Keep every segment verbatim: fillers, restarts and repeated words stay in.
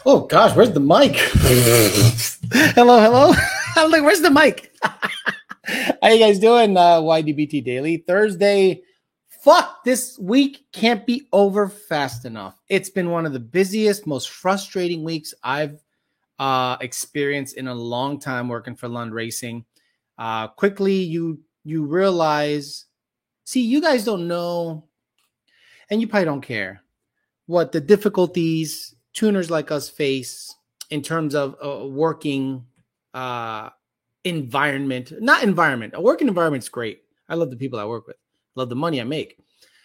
Oh gosh, where's the mic? hello, hello. I'm like, where's the mic? How you guys doing? Uh, Y D B T Daily Thursday. Fuck, this week can't be over fast enough. It's been one of the busiest, most frustrating weeks I've uh, experienced in a long time working for Lund Racing. Uh, quickly, you you realize, see, you guys don't know, and you probably don't care, what the difficulties tuners like us face in terms of a working uh, environment. Not environment. A working environment is great. I love the people I work with. Love the money I make.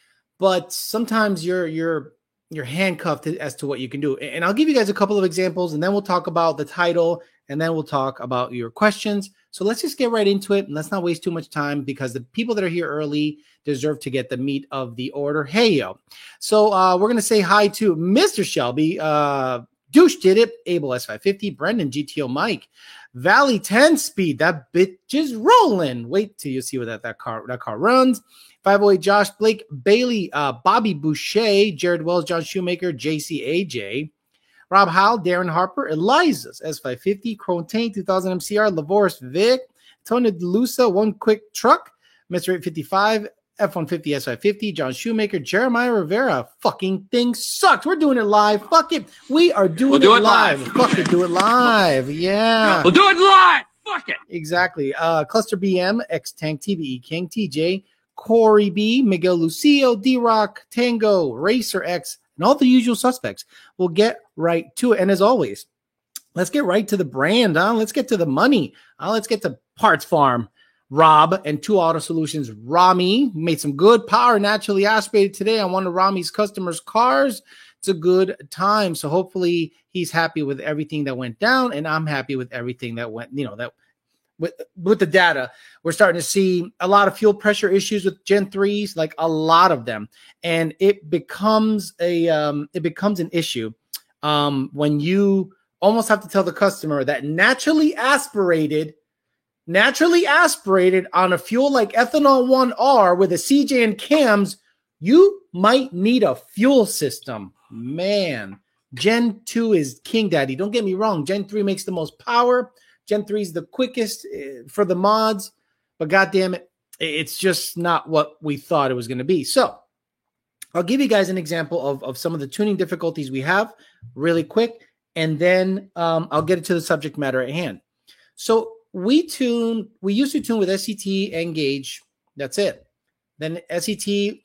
But sometimes you're you're you're handcuffed as to what you can do. And I'll give you guys a couple of examples, and then we'll talk about the title, and then we'll talk about your questions. So let's just get right into it, and let's not waste too much time because the people that are here early deserve to get the meat of the order. Hey, yo. So uh, we're going to say hi to Mister Shelby. Uh, Douche did it. Abel S five fifty. Brendan G T O Mike. Valley ten speed. That bitch is rolling. Wait till you see what that, that car that car runs. five oh eight Josh Blake. Bailey. Uh, Bobby Boucher. Jared Wells. John Shoemaker. J C A J. Rob Howell, Darren Harper, Eliza's S five fifty, Crotain two thousand M C R, Lavoris Vic, Tony DeLusa, One Quick Truck, Mister eight fifty-five, F one fifty S five fifty, John Shoemaker, Jeremiah Rivera. Fucking thing sucks. We're doing it live. Fuck it. We are doing we'll do it, it live. live. Fuck it. Do it live. Yeah. We'll do it live. Fuck it. Exactly. Uh, Cluster B M, X Tank, T V E King, T J, Corey B, Miguel Lucio, D-Rock, Tango, Racer X, and all the usual suspects. We'll get right to it. And as always, let's get right to the brand. Huh? Let's get to the money. Uh, let's get to Parts Farm. Rob and Two Auto Solutions. Rami made some good power naturally aspirated today on one of Rami's customers' cars. It's a good time. So hopefully he's happy with everything that went down, and I'm happy with everything that went, you know, that with, with the data. We're starting to see a lot of fuel pressure issues with Gen threes, like a lot of them. And it becomes a um, it becomes an issue um, when you almost have to tell the customer that naturally aspirated Naturally aspirated on a fuel like ethanol one R with a C J and cams, you might need a fuel system. Man, Gen two is king daddy. Don't get me wrong. Gen three makes the most power. Gen three is the quickest for the mods. But goddamn it, it's just not what we thought it was going to be. So I'll give you guys an example of, of some of the tuning difficulties we have really quick. And then um, I'll get into the subject matter at hand. So We tune, we used to tune with S C T and Gauge. That's it. Then S C T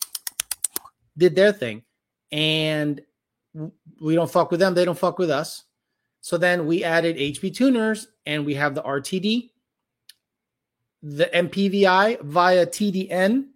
did their thing, and we don't fuck with them. They don't fuck with us. So then we added H P tuners, and we have the R T D, the M P V I via T D N,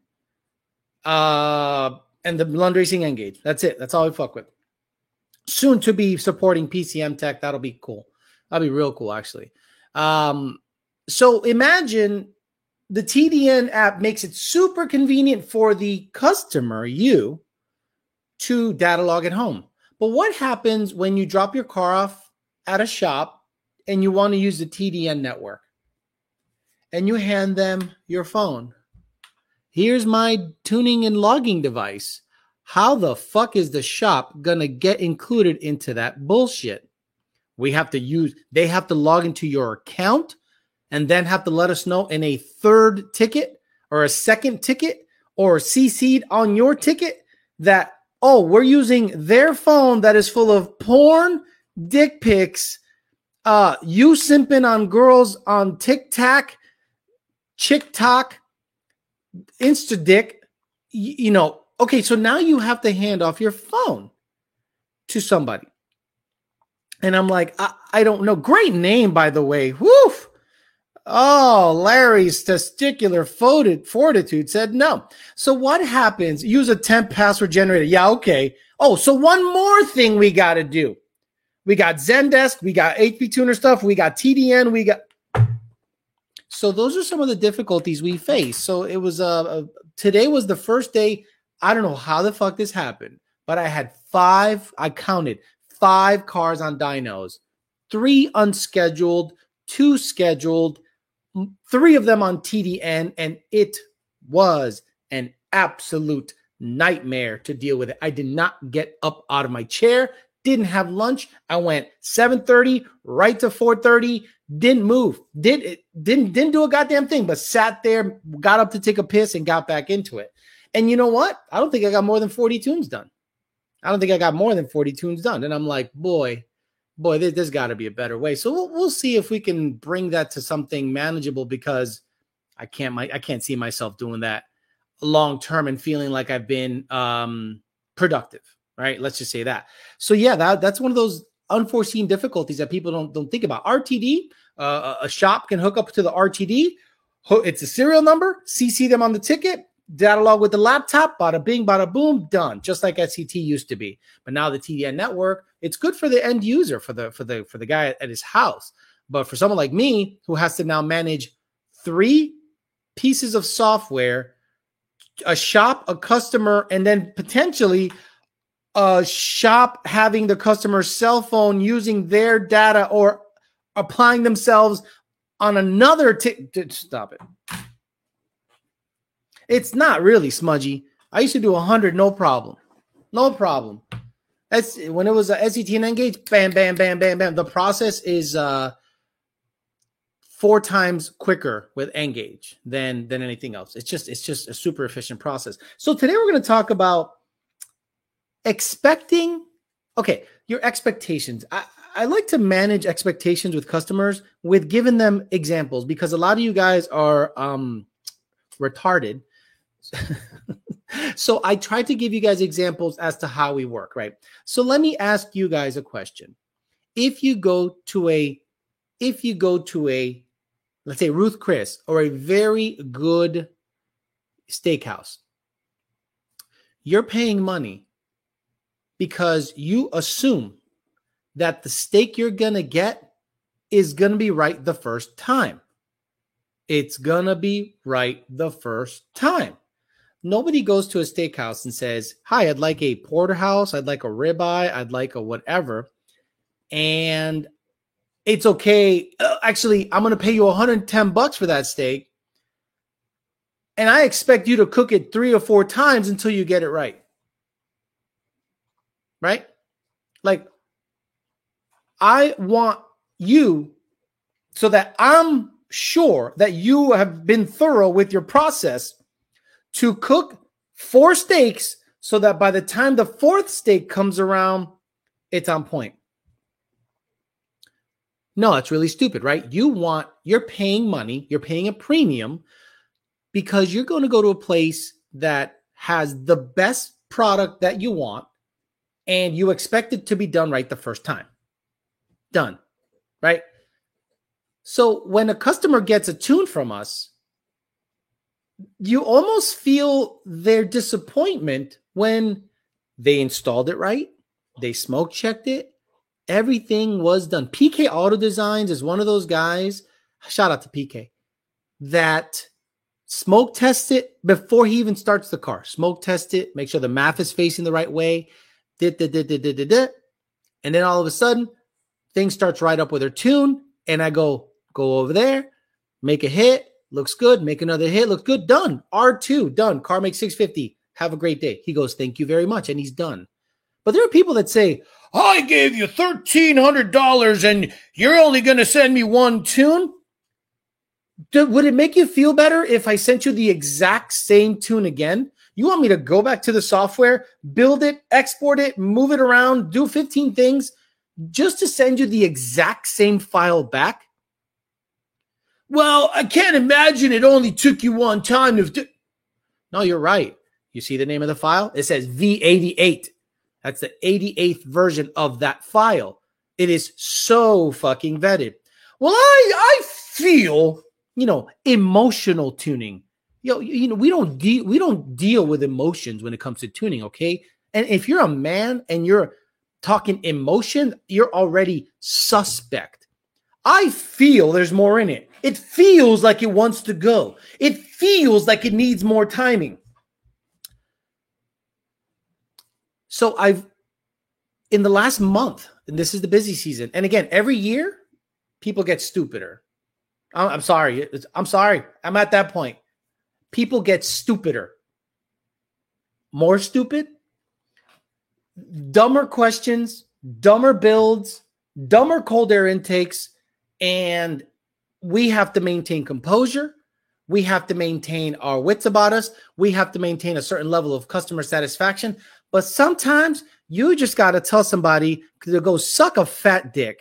uh, and the Lund Racing N-Gauge. That's it. That's all we fuck with. Soon to be supporting P C M tech. That'll be cool. That'll be real cool, actually. Um, So imagine the T D N app makes it super convenient for the customer, you, to data log at home. But what happens when you drop your car off at a shop and you want to use the T D N network? And you hand them your phone. Here's my tuning and logging device. How the fuck is the shop going to get included into that bullshit? We have to use, they have to log into your account and then have to let us know in a third ticket or a second ticket or C C'd on your ticket that, oh, we're using their phone that is full of porn, dick pics, uh, you simping on girls on TikTok, TikTok, Instadick, you, you know. Okay, so now you have to hand off your phone to somebody. And I'm like, I, I don't know. Great name, by the way. Woof. Oh, Larry's testicular fortitude said no. So what happens? Use a temp password generator. Yeah, okay. Oh, so one more thing we got to do. We got Zendesk. We got H P Tuner stuff. We got T D N. We got. So those are some of the difficulties we face. So it was uh, uh today was the first day. I don't know how the fuck this happened, but I had five. I counted five cars on dynos, three unscheduled, two scheduled, three of them on T D N, and it was an absolute nightmare to deal with it. I did not get up out of my chair, didn't have lunch. I went seven thirty right to four thirty, didn't move, did didn't didn't do a goddamn thing, but sat there, got up to take a piss and got back into it. And you know what? I don't think I got more than forty tunes done. I don't think I got more than forty tunes done. And I'm like, boy, boy, there, there's got to be a better way. So we'll, we'll see if we can bring that to something manageable, because I can't my I can't see myself doing that long term and feeling like I've been um, productive, right? Let's just say that. So yeah, that that's one of those unforeseen difficulties that people don't don't think about. R T D, uh, a shop can hook up to the R T D. It's a serial number. C C them on the ticket. Data log with the laptop. Bada bing, bada boom, done. Just like S C T used to be. But now the T D N network, it's good for the end user, for the for the for the guy at his house. But for someone like me who has to now manage three pieces of software, a shop, a customer, and then potentially a shop having the customer's cell phone using their data or applying themselves on another t- t- stop it. It's not really smudgy. I used to do one hundred, no problem. No problem. That's when it was a S C T and Engage, bam, bam, bam, bam, bam. The process is uh, four times quicker with Engage than, than anything else. It's just, it's just a super efficient process. So today we're going to talk about expecting, okay, your expectations. I, I like to manage expectations with customers with giving them examples, because a lot of you guys are um, retarded. So I try to give you guys examples as to how we work, right? So let me ask you guys a question. If you go to a, if you go to a, let's say Ruth Chris, or a very good steakhouse, you're paying money because you assume that the steak you're going to get is going to be right the first time. It's going to be right the first time. Nobody goes to a steakhouse and says, hi, I'd like a porterhouse. I'd like a ribeye. I'd like a whatever. And it's okay. Uh, actually, I'm going to pay you one hundred ten bucks for that steak. And I expect you to cook it three or four times until you get it right. Right? Like, I want you, so that I'm sure that you have been thorough with your process, to cook four steaks so that by the time the fourth steak comes around, it's on point. No, it's really stupid, right? You want, you're paying money, you're paying a premium because you're going to go to a place that has the best product that you want, and you expect it to be done right the first time. Done, right? So when a customer gets a tune from us, you almost feel their disappointment when they installed it right, they smoke checked it, everything was done. P K Auto Designs is one of those guys, shout out to P K, that smoke tests it before he even starts the car. Smoke test it, make sure the M A F is facing the right way, did, did, did, did, did, did, did. And then all of a sudden, things starts right up with her tune, and I go, go over there, make a hit, looks good, make another hit, looks good, done. R two, done. Car makes six fifty. Have a great day. He goes, thank you very much, and he's done. But there are people that say, I gave you thirteen hundred dollars and you're only going to send me one tune? Would it make you feel better if I sent you the exact same tune again? You want me to go back to the software, build it, export it, move it around, do fifteen things just to send you the exact same file back? Well, I can't imagine it only took you one time. To... No, you're right. You see the name of the file? It says V eighty-eight. That's the eighty-eighth version of that file. It is so fucking vetted. Well, I I feel, you know, emotional tuning. You know, you know, we don't deal we don't deal with emotions when it comes to tuning, okay? And if you're a man and you're talking emotion, you're already suspect. I feel there's more in it. It feels like it wants to go. It feels like it needs more timing. So I've, in the last month, and this is the busy season, and again, every year, people get stupider. I'm, I'm sorry. It's, I'm sorry. I'm at that point. People get stupider. More stupid, dumber questions, dumber builds, dumber cold air intakes, and we have to maintain composure. We have to maintain our wits about us. We have to maintain a certain level of customer satisfaction. But sometimes you just got to tell somebody to go suck a fat dick.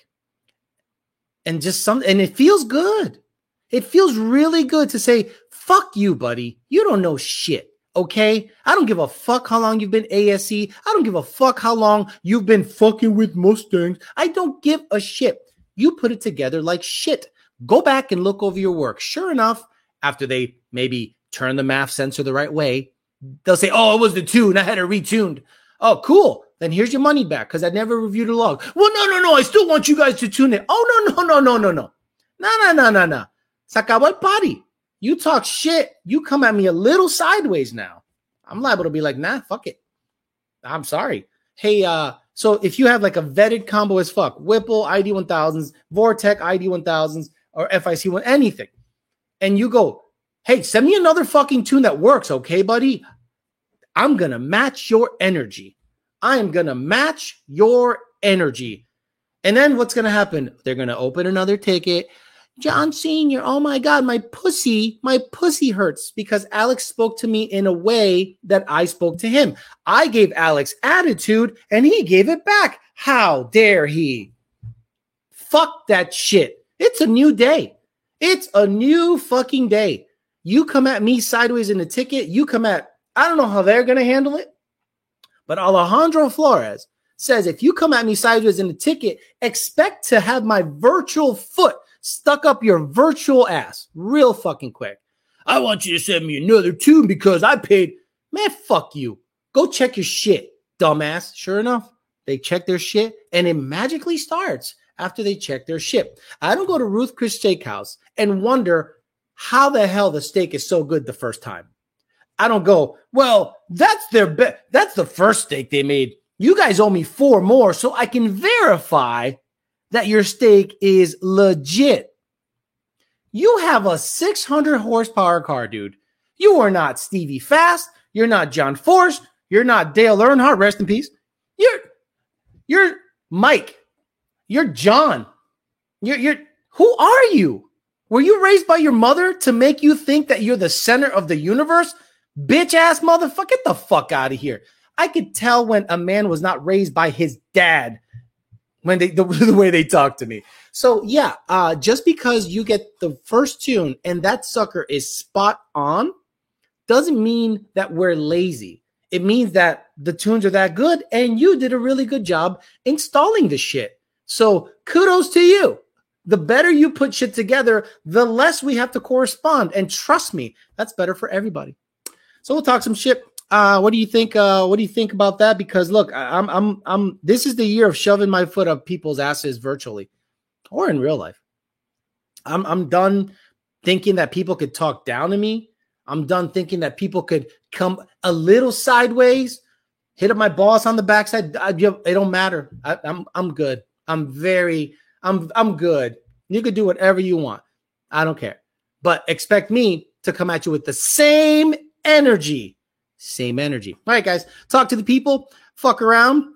And just some, and it feels good. It feels really good to say, fuck you, buddy. You don't know shit. Okay? I don't give a fuck how long you've been A S E. I don't give a fuck how long you've been fucking with Mustangs. I don't give a shit. You put it together like shit. Go back and look over your work. Sure enough, after they maybe turn the M A F sensor the right way, they'll say, oh, it was the tune. I had it retuned. Oh, cool. Then here's your money back because I never reviewed a log. Well, no, no, no. I still want you guys to tune it. Oh, no, no, no, no, no, no. No, no, no, no, no. Se acabó el party. You talk shit. You come at me a little sideways now. I'm liable to be like, nah, fuck it. I'm sorry. Hey, uh, so if you have like a vetted combo as fuck, Whipple, I D one thousands, Vortec, I D one thousands, or F I C one, anything, and you go, hey, send me another fucking tune that works, okay, buddy? I'm going to match your energy. I am going to match your energy. And then what's going to happen? They're going to open another ticket. John Senior, oh my God, my pussy, my pussy hurts because Alex spoke to me in a way that I spoke to him. I gave Alex attitude and he gave it back. How dare he? Fuck that shit. It's a new day. It's a new fucking day. You come at me sideways in the ticket. You come at, I don't know how they're going to handle it, but Alejandro Flores says, if you come at me sideways in the ticket, expect to have my virtual foot stuck up your virtual ass real fucking quick. I want you to send me another tune because I paid. Man, fuck you. Go check your shit, dumbass. Sure enough, they check their shit and it magically starts after they check their shit. I don't go to Ruth Chris Steakhouse and wonder how the hell the steak is so good the first time. I don't go, well, that's their be- that's the first steak they made. You guys owe me four more so I can verify that your steak is legit. You have a six hundred horsepower car, dude. You are not Stevie Fast. You're not John Force. You're not Dale Earnhardt. Rest in peace. You're, you're Mike. You're John. You're, you're, who are you? Were you raised by your mother to make you think that you're the center of the universe? Bitch ass motherfucker, get the fuck out of here. I could tell when a man was not raised by his dad when they the, the way they talk to me. So yeah, uh, just because you get the first tune and that sucker is spot on doesn't mean that we're lazy. It means that the tunes are that good and you did a really good job installing the shit. So kudos to you. The better you put shit together, the less we have to correspond. And trust me, that's better for everybody. So we'll talk some shit. Uh, what do you think? Uh, what do you think about that? Because look, I'm, I'm, I'm. This is the year of shoving my foot up people's asses virtually, or in real life. I'm, I'm done thinking that people could talk down to me. I'm done thinking that people could come a little sideways, hit up my boss on the backside. I, it don't matter. I, I'm, I'm good. I'm very, I'm, I'm good. You could do whatever you want. I don't care. But expect me to come at you with the same energy. Same energy. All right, guys. Talk to the people. Fuck around.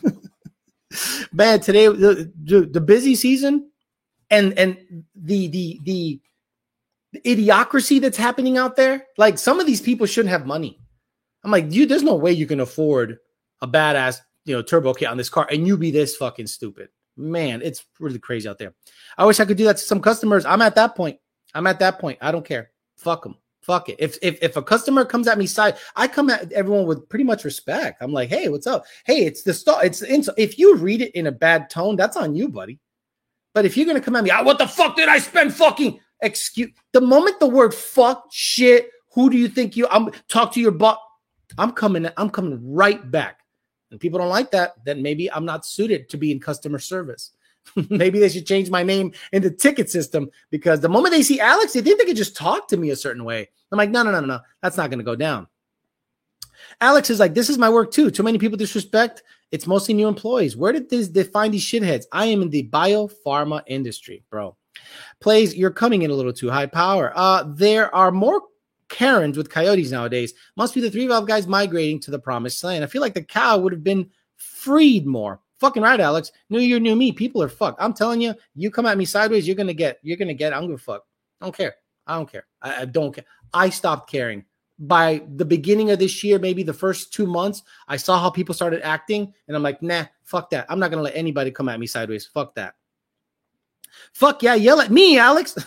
Man, today the, the, the busy season and and the the the idiocracy that's happening out there. Like some of these people shouldn't have money. I'm like, dude, there's no way you can afford a badass, you know, turbo kit on this car and you be this fucking stupid. Man, it's really crazy out there. I wish I could do that to some customers. I'm at that point. I'm at that point. I don't care. Fuck them. Fuck it. If, if if a customer comes at me side, I come at everyone with pretty much respect. I'm like, hey, what's up? Hey, it's the start. It's the insult. If you read it in a bad tone, that's on you, buddy. But if you're gonna come at me, what the fuck did I spend fucking excuse? The moment the word fuck, shit, who do you think you? I'm talk to your butt. I'm coming. I'm coming right back. And people don't like that. Then maybe I'm not suited to be in customer service. Maybe they should change my name in the ticket system because the moment they see Alex, they think they could just talk to me a certain way. I'm like, no, no, no, no, no. That's not going to go down. Alex is like, this is my work too. Too many people disrespect. It's mostly new employees. Where did this, they find these shitheads? I am in the biopharma industry, bro. Plays, you're coming in a little too high power. Uh, there are more Karens with coyotes nowadays. Must be the three valve guys migrating to the promised land. I feel like the cow would have been freed more. Fucking right, Alex. New year, new me. People are fucked. I'm telling you, you come at me sideways, you're gonna get, you're gonna get. I don't give a fuck. I don't care. I don't care. I, I don't care. I stopped caring. By the beginning of this year, maybe the first two months, I saw how people started acting, and I'm like, nah, fuck that. I'm not gonna let anybody come at me sideways. Fuck that. Fuck yeah, yell at me, Alex.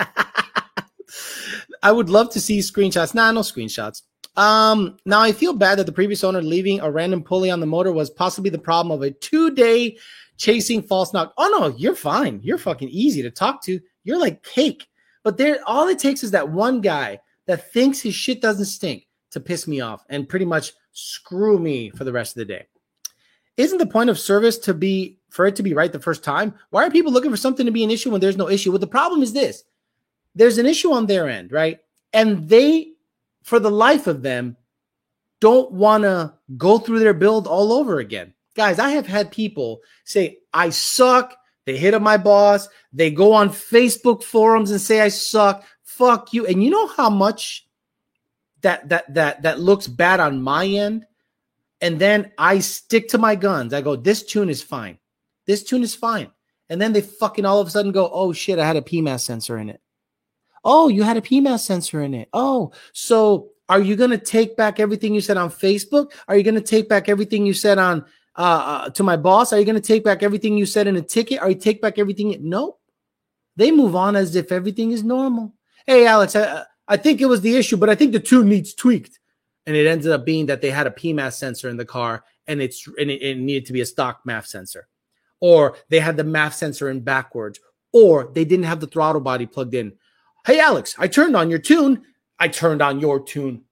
I would love to see screenshots. Nah, no screenshots. Um, now I feel bad that the previous owner leaving a random pulley on the motor was possibly the problem of a two-day chasing false knock. Oh no, you're fine. You're fucking easy to talk to. You're like cake. But there, all it takes is that one guy that thinks his shit doesn't stink to piss me off and pretty much screw me for the rest of the day. Isn't the point of service to be for it to be right the first time? Why are people looking for something to be an issue when there's no issue? Well, the problem is this. There's an issue on their end, right? And they, for the life of them, don't want to go through their build all over again. Guys, I have had people say, I suck. They hit up my boss. They go on Facebook forums and say, I suck. Fuck you. And you know how much that that that that looks bad on my end? And then I stick to my guns. I go, this tune is fine. This tune is fine. And then they fucking all of a sudden go, oh shit, I had a P M A S sensor in it. Oh, you had a P M A S sensor in it. Oh, so are you going to take back everything you said on Facebook? Are you going to take back everything you said on uh, uh, to my boss? Are you going to take back everything you said in a ticket? Are you take back everything? Nope. They move on as if everything is normal. Hey, Alex, I, I think it was the issue, but I think the tune needs tweaked. And it ended up being that they had a P M A S sensor in the car, and it's and it, it needed to be a stock M A F sensor. Or they had the M A F sensor in backwards. Or they didn't have the throttle body plugged in. Hey, Alex, I turned on your tune. I turned on your tune.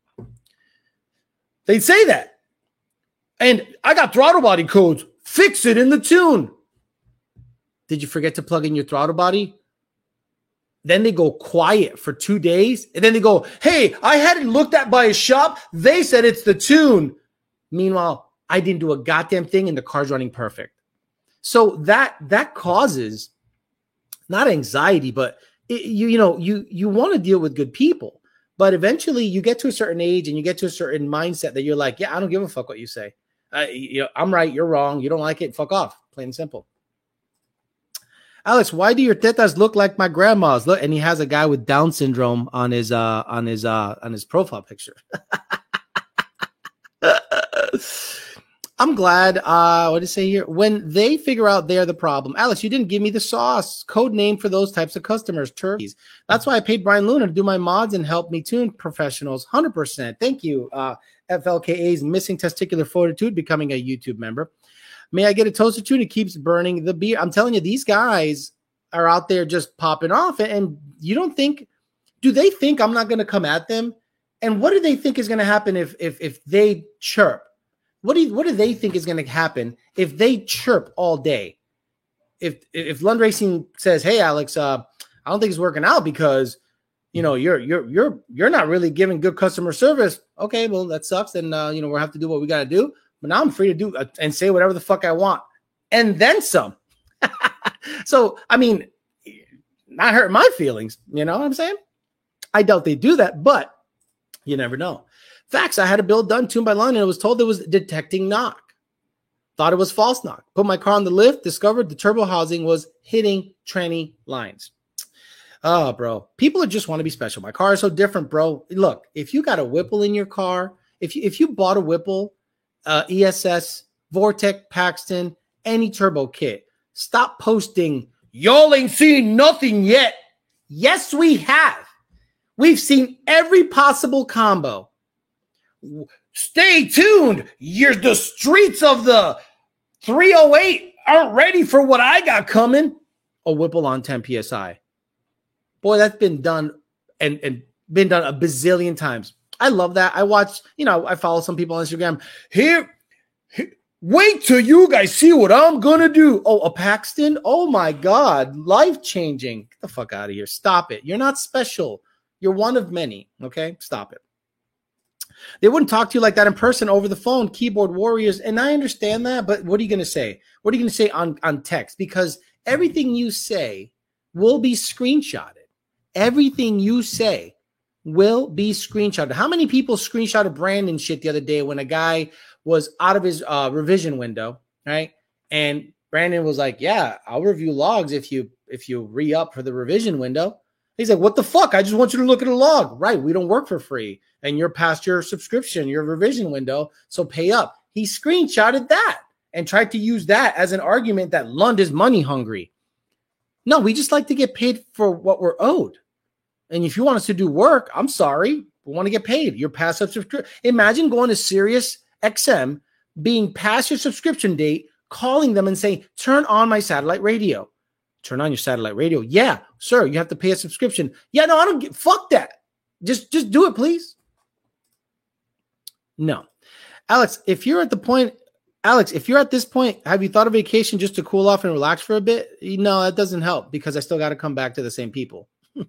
They'd say that. And I got throttle body codes. Fix it in the tune. Did you forget to plug in your throttle body? Then they go quiet for two days. And then they go, hey, I had it looked at by a shop. They said it's the tune. Meanwhile, I didn't do a goddamn thing and the car's running perfect. So that that causes not anxiety, but it, you, you know, you, you want to deal with good people. But eventually you get to a certain age and you get to a certain mindset that you're like, yeah, I don't give a fuck what you say. Uh, you know, I'm right. You're wrong. You don't like it. Fuck off. Plain and simple. Alex, why do your tetas look like my grandma's? Look, and he has a guy with Down syndrome on his uh on his uh on his profile picture. I'm glad. Uh, what did it say here? When they figure out they're the problem. Alex, you didn't give me the sauce. Code name for those types of customers, turkeys. That's why I paid Brian Luna to do my mods and help me tune professionals. one hundred percent. Thank you, uh, F L K A's Missing Testicular Fortitude, becoming a YouTube member. May I get a toaster tune? It keeps burning the beer. I'm telling you, these guys are out there just popping off. And you don't think, do they think I'm not going to come at them? And what do they think is going to happen if if if they chirp? What do you, what do they think is going to happen if they chirp all day? If if Lund Racing says, "Hey, Alex, uh, I don't think it's working out because you know you're you're you're you're not really giving good customer service." Okay, well that sucks. Then uh, you know we'll have to do what we got to do. But now I'm free to do uh, and say whatever the fuck I want, and then some. So I mean, not hurt my feelings. You know what I'm saying? I doubt they do that, but you never know. Facts, I had a build done, tuned by Lund, and it was told it was detecting knock. Thought it was false knock. Put my car on the lift, discovered the turbo housing was hitting tranny lines. Oh, bro. People just want to be special. My car is so different, bro. Look, if you got a Whipple in your car, if you, if you bought a Whipple, uh, E S S, Vortec, Paxton, any turbo kit, stop posting, y'all ain't seen nothing yet. Yes, we have. We've seen every possible combo. Stay tuned. You're the streets of the three oh eight aren't ready for what I got coming. A Whipple on ten P S I. Boy, that's been done and, and been done a bazillion times. I love that. I watch, you know, I follow some people on Instagram. Here, here wait till you guys see what I'm going to do. Oh, a Paxton? Oh my God. Life-changing. Get the fuck out of here. Stop it. You're not special. You're one of many. Okay? Stop it. They wouldn't talk to you like that in person over the phone, keyboard warriors. And I understand that, but what are you going to say? What are you going to say on, on text? Because everything you say will be screenshotted. Everything you say will be screenshotted. How many people screenshotted Brandon shit the other day when a guy was out of his uh, revision window, right? And Brandon was like, yeah, I'll review logs if you if you re-up for the revision window. He's like, what the fuck? I just want you to look at a log. Right, we don't work for free. And you're past your subscription, your revision window, so pay up. He screenshotted that and tried to use that as an argument that Lund is money hungry. No, we just like to get paid for what we're owed. And if you want us to do work, I'm sorry, we want to get paid. You're past subscription. Imagine going to Sirius X M, being past your subscription date, calling them and saying, turn on my satellite radio. Turn on your satellite radio. Yeah, sir, you have to pay a subscription. Yeah, no, I don't get, fuck that. Just, just do it, please. No. Alex, if you're at the point, Alex, if you're at this point, have you thought of vacation just to cool off and relax for a bit? No, that doesn't help because I still got to come back to the same people.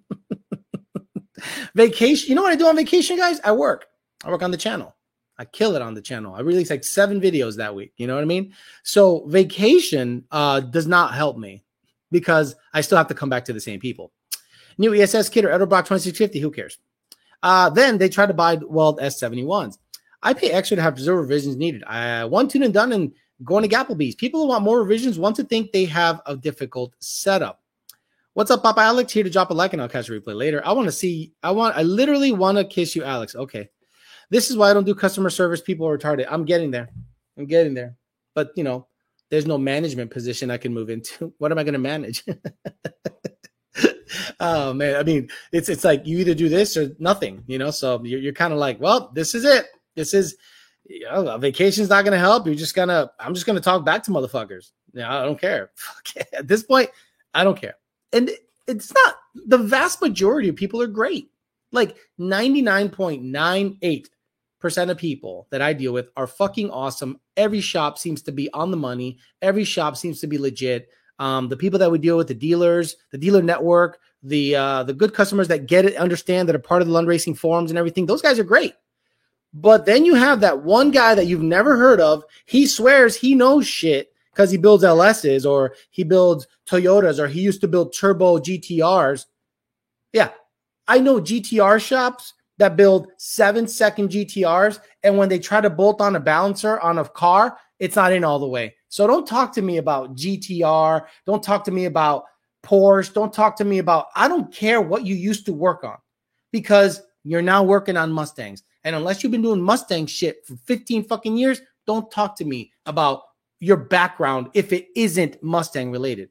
Vacation. You know what I do on vacation, guys? I work. I work on the channel. I kill it on the channel. I release like seven videos that week. You know what I mean? So vacation uh, does not help me because I still have to come back to the same people. New E S S kit or Edelbrock twenty-six fifty. Who cares? Uh, then they try to buy Weld S seventy-ones. I pay extra to have zero revisions needed. I one tune and done and going to Applebee's. People who want more revisions want to think they have a difficult setup. What's up, Papa Alex? Here to drop a like and I'll catch a replay later. I want to see, I want, I literally want to kiss you, Alex. Okay. This is why I don't do customer service. People are retarded. I'm getting there. I'm getting there. But, you know, there's no management position I can move into. What am I going to manage? Oh, man. I mean, it's it's like you either do this or nothing, you know? So you're, you're kind of like, well, this is it. This is, you know, a vacation's not going to help. You're just going to, I'm just going to talk back to motherfuckers. Yeah, I don't care. At this point, I don't care. And it's not, the vast majority of people are great. Like ninety-nine point nine eight percent of people that I deal with are fucking awesome. Every shop seems to be on the money. Every shop seems to be legit. Um, the people that we deal with, the dealers, the dealer network, the uh, the good customers that get it, understand that are part of the Lund Racing forums and everything, those guys are great. But then you have that one guy that you've never heard of. He swears he knows shit because he builds L S's or he builds Toyotas or he used to build turbo G T Rs. Yeah, I know G T R shops that build seven second G T Rs. And when they try to bolt on a balancer on a car, it's not in all the way. So don't talk to me about G T R. Don't talk to me about Porsche. Don't talk to me about, I don't care what you used to work on because you're now working on Mustangs. And unless you've been doing Mustang shit for fifteen fucking years, don't talk to me about your background if it isn't Mustang related.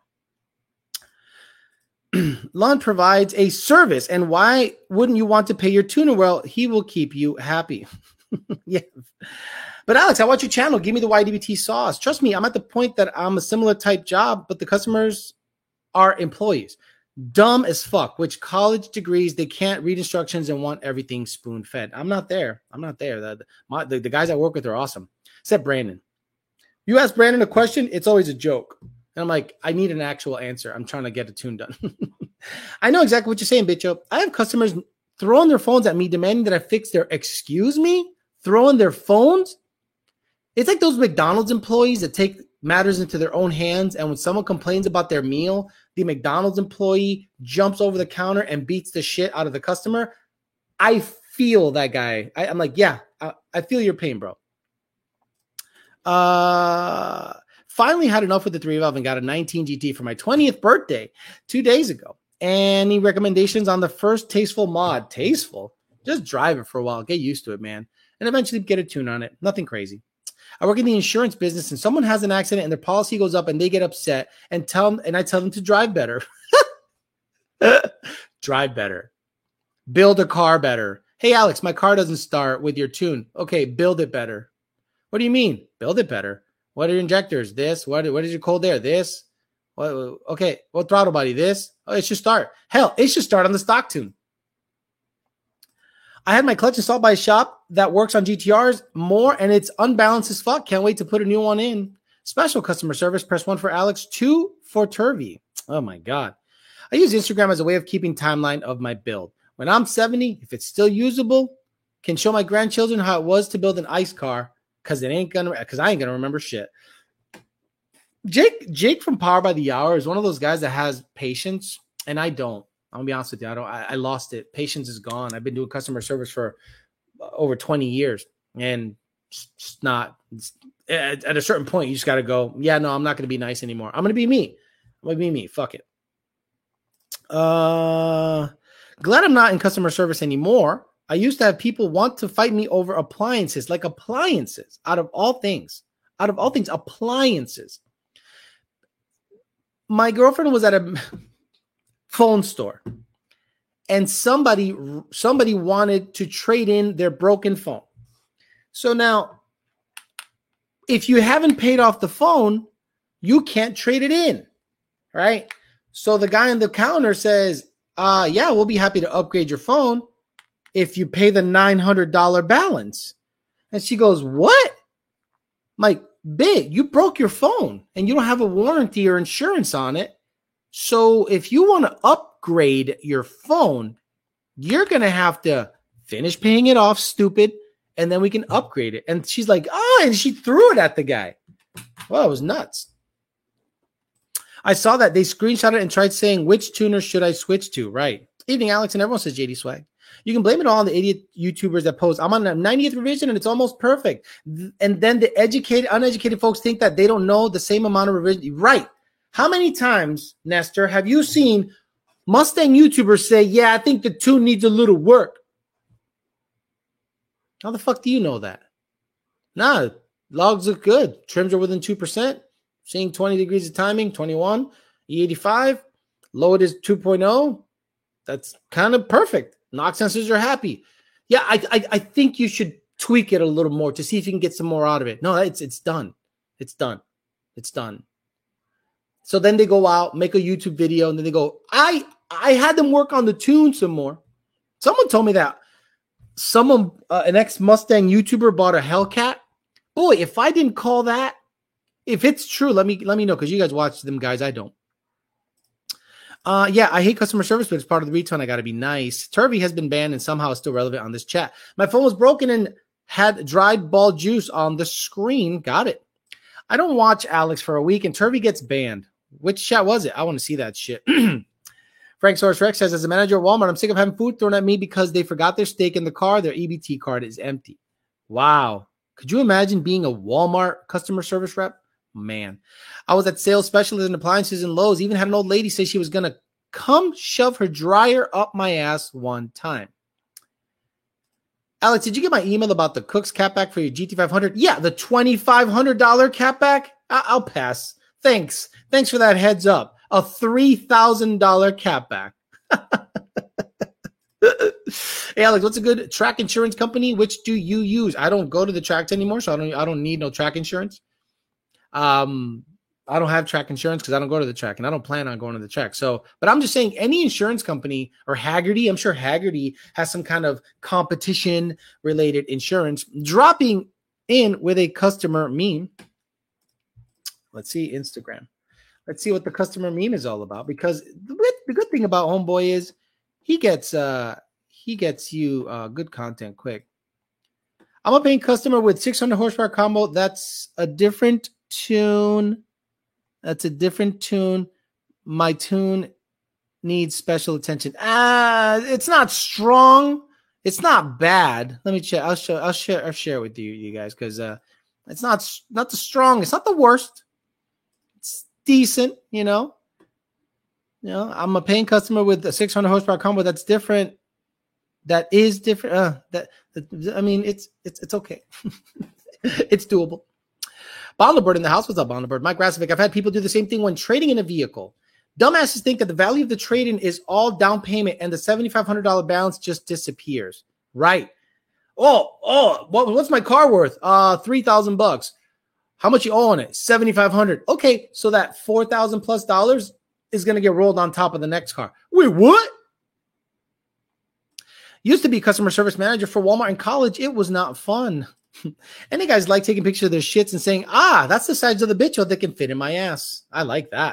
Lund provides a service, and why wouldn't you want to pay your tuner? Well, he will keep you happy. Yeah. But Alex, I watch your channel. Give me the Y D B T sauce. Trust me, I'm at the point that I'm a similar type job, but the customers are employees. Dumb as fuck, which college degrees, they can't read instructions and want everything spoon fed. I'm not there. I'm not there. The, my, the, the guys I work with are awesome. Except Brandon. You ask Brandon a question, it's always a joke. And I'm like, I need an actual answer. I'm trying to get a tune done. I know exactly what you're saying, bitcho. I have customers throwing their phones at me, demanding that I fix their, excuse me, throwing their phones. It's like those McDonald's employees that take matters into their own hands. And when someone complains about their meal, the McDonald's employee jumps over the counter and beats the shit out of the customer. I feel that guy. I, I'm like, yeah, I, I feel your pain, bro. Uh, finally had enough with the three valve and got a nineteen G T for my twentieth birthday two days ago. Any recommendations on the first tasteful mod? Tasteful? Just drive it for a while. Get used to it, man. And eventually get a tune on it. Nothing crazy. I work in the insurance business and someone has an accident and their policy goes up and they get upset and tell them, and I tell them to drive better. Drive better. Build a car better. Hey, Alex, my car doesn't start with your tune. Okay, build it better. What do you mean? Build it better. What are your injectors? This. What, what is your cold air? This. What, okay, what throttle body? This. Oh, it should start. Hell, it should start on the stock tune. I had my clutch installed by a shop that works on G T Rs more, and it's unbalanced as fuck. Can't wait to put a new one in. Special customer service. Press one for Alex, two for Turvey. Oh, my God. I use Instagram as a way of keeping timeline of my build. When I'm seventy, if it's still usable, can show my grandchildren how it was to build an ice car because it ain't gonna, because I ain't gonna remember shit. Jake, Jake from Power by the Hour is one of those guys that has patience, and I don't. I'm gonna be honest with you. I don't. I, I lost it. Patience is gone. I've been doing customer service for over twenty years, and It's just not. It's, at, at a certain point, you just got to go, yeah, no, I'm not going to be nice anymore. I'm going to be me. I'm going to be me. Fuck it. Uh, glad I'm not in customer service anymore. I used to have people want to fight me over appliances, like appliances, out of all things. Out of all things, appliances. My girlfriend was at a phone store, and somebody somebody wanted to trade in their broken phone. So now, if you haven't paid off the phone, you can't trade it in, right? So the guy on the counter says, uh, yeah, we'll be happy to upgrade your phone if you pay the nine hundred dollars balance. And she goes, what? I'm like, big, you broke your phone and you don't have a warranty or insurance on it. So if you want to upgrade your phone, you're going to have to finish paying it off, stupid, and then we can upgrade it. And she's like, oh, and she threw it at the guy. Well, it was nuts. I saw that they screenshot it and tried saying, which tuner should I switch to? Right. Evening, Alex, and everyone says J D Swag. You can blame it all on the idiot YouTubers that post, I'm on the ninetieth revision and it's almost perfect. And then the educated, uneducated folks think that they don't know the same amount of revision. Right. How many times, Nestor, have you seen Mustang YouTubers say, yeah, I think the tune needs a little work? How the fuck do you know that? Nah, logs look good. Trims are within two percent. Seeing twenty degrees of timing, twenty-one, E eighty-five. Load is two point oh. That's kind of perfect. Knock sensors are happy. Yeah, I, I I think you should tweak it a little more to see if you can get some more out of it. No, it's it's done. It's done. It's done. So then they go out, make a YouTube video, and then they go, I I had them work on the tune some more. Someone told me that someone, uh, an ex-Mustang YouTuber bought a Hellcat. Boy, if I didn't call that, if it's true, let me let me know, because you guys watch them, guys. I don't. Uh, yeah, I hate customer service, but it's part of the retone. I got to be nice. Turvy has been banned and somehow is still relevant on this chat. My phone was broken and had dried ball juice on the screen. Got it. I don't watch Alex for a week and Turvy gets banned. Which chat was it? I want to see that shit. Frank Source Rex says, as a manager at Walmart, I'm sick of having food thrown at me because they forgot their steak in the car. Their E B T card is empty. Wow. Could you imagine being a Walmart customer service rep? Man, I was at sales specialist in appliances and Lowe's. Even had an old lady say she was going to come shove her dryer up my ass one time. Alex, did you get my email about the Cook's catback for your G T five hundred? Yeah, the twenty-five hundred dollars catback. I- I'll pass. Thanks. Thanks for that heads up. A three thousand dollars catback. Hey, Alex, what's a good track insurance company? Which do you use? I don't go to the tracks anymore, so I don't I don't need no track insurance. Um, I don't have track insurance because I don't go to the track and I don't plan on going to the track. So, but I'm just saying any insurance company or Haggerty, I'm sure Haggerty has some kind of competition related insurance dropping in with a customer meme. Let's see Instagram. Let's see what the customer meme is all about, because the, the good thing about Homeboy is he gets, uh, he gets you uh, good content quick. I'm a paying customer with six hundred horsepower combo. That's a different tune. That's a different tune. My tune needs special attention. Ah, it's not strong. It's not bad. Let me check. I'll show. I'll share. I'll share with you, you guys, because uh, it's not not the strong. It's not the worst. It's decent. You know. You know. I'm a paying customer with a six hundred horsepower combo. That's different. That is different. Uh, that, that I mean, it's it's it's okay. It's doable. Bonderbird in the house. What's up, Bonderbird? Mike Rasovic. I've had people do the same thing when trading in a vehicle. Dumbasses think that the value of the trade-in is all down payment and the seven thousand five hundred dollars balance just disappears. Right. Oh, oh, what, what's my car worth? Uh, three thousand bucks. How much you owe on it? seven thousand five hundred. Okay, so that four thousand plus dollars is going to get rolled on top of the next car. Wait, what? Used to be customer service manager for Walmart in college. It was not fun. Any guys like taking pictures of their shits and saying, ah, that's the size of the bitch that can fit in my ass. I like that.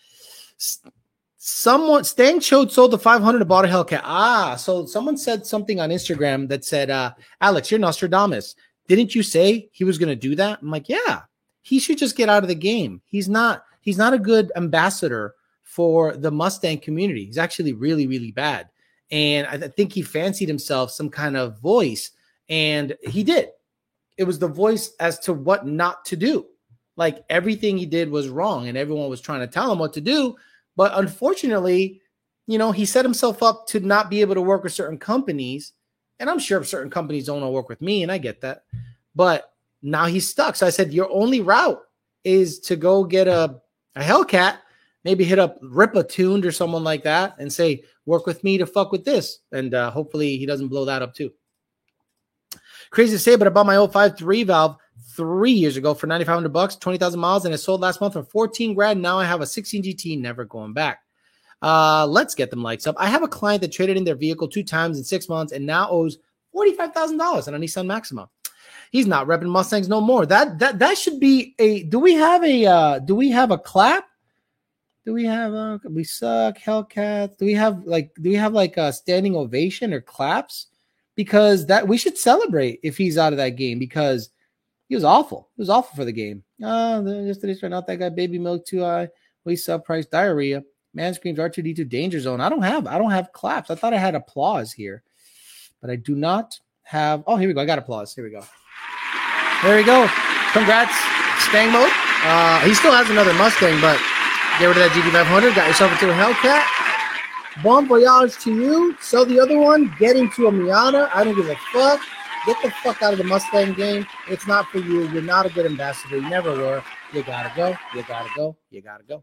Someone, Stang Chode sold the five hundred and bought a Hellcat. Ah, so someone said something on Instagram that said, uh, Alex, you're Nostradamus. Didn't you say he was going to do that? I'm like, yeah, he should just get out of the game. He's not, he's not a good ambassador for the Mustang community. He's actually really, really bad. And I think he fancied himself some kind of voice, and he did. it was the voice as to what not to do. Like everything he did was wrong and everyone was trying to tell him what to do. But unfortunately, you know, he set himself up to not be able to work with certain companies. And I'm sure certain companies don't want to work with me, and I get that. But now he's stuck. So I said, your only route is to go get a, a Hellcat, maybe hit up Rippa Tuned or someone like that and say, work with me to fuck with this. And uh, hopefully he doesn't blow that up too. Crazy to say, but I bought my old five three valve three years ago for ninety-five hundred bucks, twenty thousand miles, and it sold last month for fourteen grand. Now I have a sixteen G T, never going back. Uh, let's get them lights up. I have a client that traded in their vehicle two times in six months and now owes forty-five thousand dollars on a Nissan Maxima. He's not repping Mustangs no more. That that that should be a. Do we have a? Uh, do we have a clap? Do we have a? We suck, Hellcats. Do we have like? Do we have like a standing ovation or claps? Because that we should celebrate if he's out of that game because he was awful. It was awful for the game. Oh, yesterday's right out that guy baby milk too high. We sub price diarrhea. Man screams R two D two danger zone. I don't have. I don't have claps. I thought I had applause here, but I do not have. Oh, here we go. I got applause. Here we go. There we go. Congrats, Stang mode. Uh, he still has another Mustang, but get rid of that G T five hundred. Got yourself into a Hellcat. Bon voyage to you. Sell the other one. Get into a Miata. I don't give a fuck. Get the fuck out of the Mustang game. It's not for you. You're not a good ambassador. You never were. You gotta go. You gotta go. You gotta go.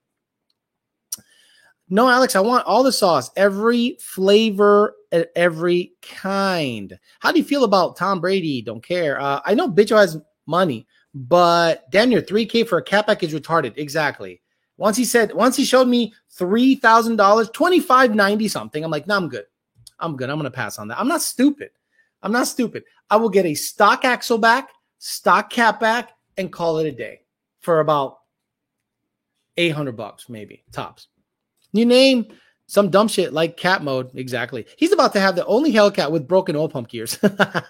No, Alex, I want all the sauce, every flavor, every kind. How do you feel about Tom Brady? Don't care. Uh, I know Bitcho has money, but damn near three K for a cat pack is retarded. Exactly. Once he said, once he showed me three thousand dollars, twenty-five ninety something, I'm like, no, I'm good. I'm good. I'm going to pass on that. I'm not stupid. I'm not stupid. I will get a stock axle back, stock cat back, and call it a day for about eight hundred bucks, maybe tops. You name some dumb shit like cat mode. Exactly. He's about to have the only Hellcat with broken oil pump gears.